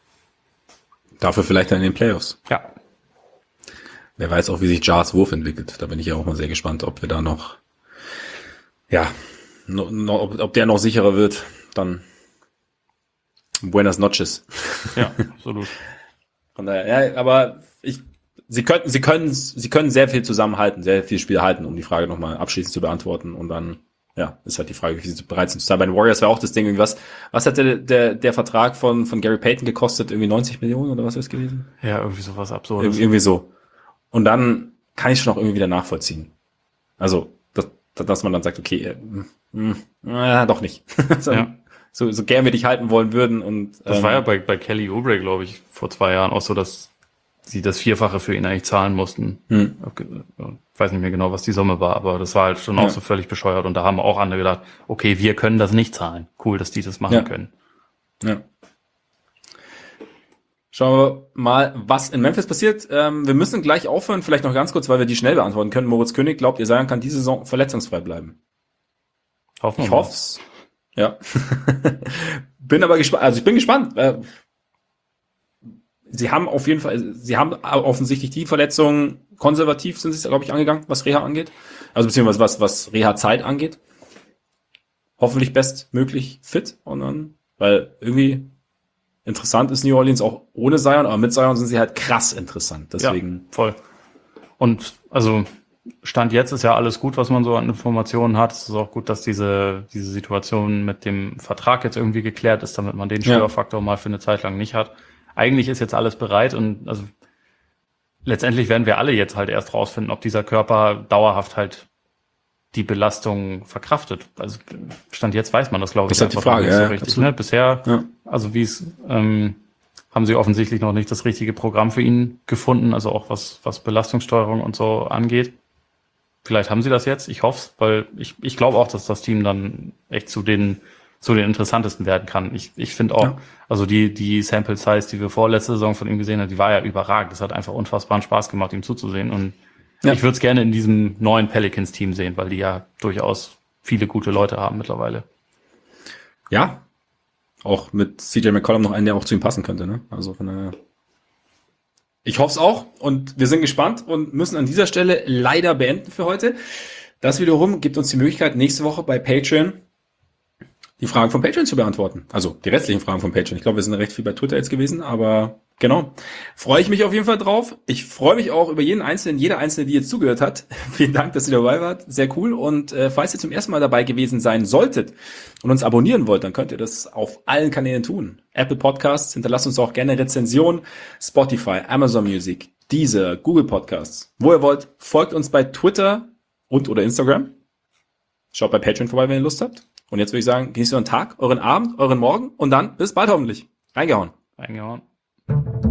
Speaker 2: Dafür vielleicht dann in den Playoffs.
Speaker 1: Ja.
Speaker 2: Wer weiß auch, wie sich Jars Wurf entwickelt. Da bin ich ja auch mal sehr gespannt, ob wir da noch, ja, no, no, ob, ob der noch sicherer wird. Dann Buenas noches.
Speaker 1: Ja, absolut.
Speaker 2: Von daher, ja, aber ich, sie könnten, sie können, sie können sehr viel zusammenhalten, sehr viel Spiel halten, um die Frage nochmal abschließend zu beantworten. Und dann, ja, ist halt die Frage, wie sie bereit sind zu sein. Bei den Warriors war auch das Ding, irgendwie was, was hat der, der, der Vertrag von, von Gary Payton gekostet? Irgendwie neunzig Millionen oder was ist es gewesen?
Speaker 1: Ja, irgendwie sowas Absurdes.
Speaker 2: Ir- irgendwie so. Und dann kann ich schon auch irgendwie wieder nachvollziehen. Also, dass, dass man dann sagt, okay, äh, mh, mh, äh, doch nicht. so,
Speaker 1: Ja.
Speaker 2: so, so gern wir dich halten wollen würden. Und
Speaker 1: Das
Speaker 2: ähm,
Speaker 1: war ja bei, bei Kelly Oubre, glaube ich, vor zwei Jahren auch so, dass sie das Vierfache für ihn eigentlich zahlen mussten.
Speaker 2: Hm.
Speaker 1: Ich weiß nicht mehr genau, was die Summe war, aber das war halt schon
Speaker 2: Ja.
Speaker 1: auch so völlig bescheuert. Und da haben auch andere gedacht, okay, wir können das nicht zahlen. Cool, dass die das machen
Speaker 2: Ja.
Speaker 1: können.
Speaker 2: Ja. Schauen wir mal, was in Memphis passiert. Ähm, wir müssen gleich aufhören, vielleicht noch ganz kurz, weil wir die schnell beantworten können. Moritz König glaubt, ihr Zion kann diese Saison verletzungsfrei bleiben.
Speaker 1: Hoffen wir
Speaker 2: Ich
Speaker 1: mal.
Speaker 2: hoff's. Ja. Bin aber gespannt. Also ich bin gespannt. Äh, Sie haben auf jeden Fall, sie haben offensichtlich die Verletzungen konservativ sind sie, glaube ich, angegangen, was Reha angeht. Also beziehungsweise was, was Reha-Zeit angeht. Hoffentlich bestmöglich fit und dann, weil irgendwie interessant ist New Orleans auch ohne Zion, aber mit Zion sind sie halt krass interessant. Deswegen.
Speaker 1: Ja, voll. Und also Stand jetzt ist ja alles gut, was man so an Informationen hat. Es ist auch gut, dass diese diese Situation mit dem Vertrag jetzt irgendwie geklärt ist, damit man den
Speaker 2: Ja.
Speaker 1: Störfaktor mal für eine Zeit lang nicht hat. Eigentlich ist jetzt alles bereit und also letztendlich werden wir alle jetzt halt erst rausfinden, ob dieser Körper dauerhaft halt die Belastung verkraftet. Also Stand jetzt weiß man das, glaube ich,
Speaker 2: Das ist halt die
Speaker 1: einfach noch
Speaker 2: Frage,
Speaker 1: nicht so
Speaker 2: ja,
Speaker 1: richtig.
Speaker 2: absolut.
Speaker 1: Ne? Bisher,
Speaker 2: Ja.
Speaker 1: also wie es ähm, haben sie offensichtlich noch nicht das richtige Programm für ihn gefunden, also auch was was Belastungssteuerung und so angeht. Vielleicht haben sie das jetzt, ich hoffe es, weil ich ich glaube auch, dass das Team dann echt zu den zu den interessantesten werden kann. Ich ich finde auch,
Speaker 2: Ja.
Speaker 1: also die die Sample Size, die wir vorletzte Saison von ihm gesehen haben, die war ja überragend. Das hat einfach unfassbaren Spaß gemacht, ihm zuzusehen. Und
Speaker 2: Ja.
Speaker 1: ich würde es gerne in diesem neuen Pelicans-Team sehen, weil die ja durchaus viele gute Leute haben mittlerweile.
Speaker 2: Ja. Auch mit C J McCollum noch einen, der auch zu ihm passen könnte, ne? Also von daher. Ich hoffe es auch und wir sind gespannt und müssen an dieser Stelle leider beenden für heute. Das wiederum gibt uns die Möglichkeit, nächste Woche bei Patreon die Fragen von Patreon zu beantworten. Also die restlichen Fragen von Patreon. Ich glaube, wir sind recht viel bei Twitter jetzt gewesen, aber genau. Freue ich mich auf jeden Fall drauf. Ich freue mich auch über jeden Einzelnen, jeder Einzelne, die jetzt zugehört hat. Vielen Dank, dass ihr dabei wart. Sehr cool. Und äh, falls ihr zum ersten Mal dabei gewesen sein solltet und uns abonnieren wollt, dann könnt ihr das auf allen Kanälen tun. Apple Podcasts, hinterlasst uns auch gerne Rezensionen. Spotify, Amazon Music, Deezer, Google Podcasts. Wo ihr wollt, folgt uns bei Twitter und oder Instagram. Schaut bei Patreon vorbei, wenn ihr Lust habt. Und jetzt würde ich sagen, genießt euren Tag, euren Abend, euren Morgen und dann bis bald hoffentlich. Reingehauen.
Speaker 1: Reingehauen.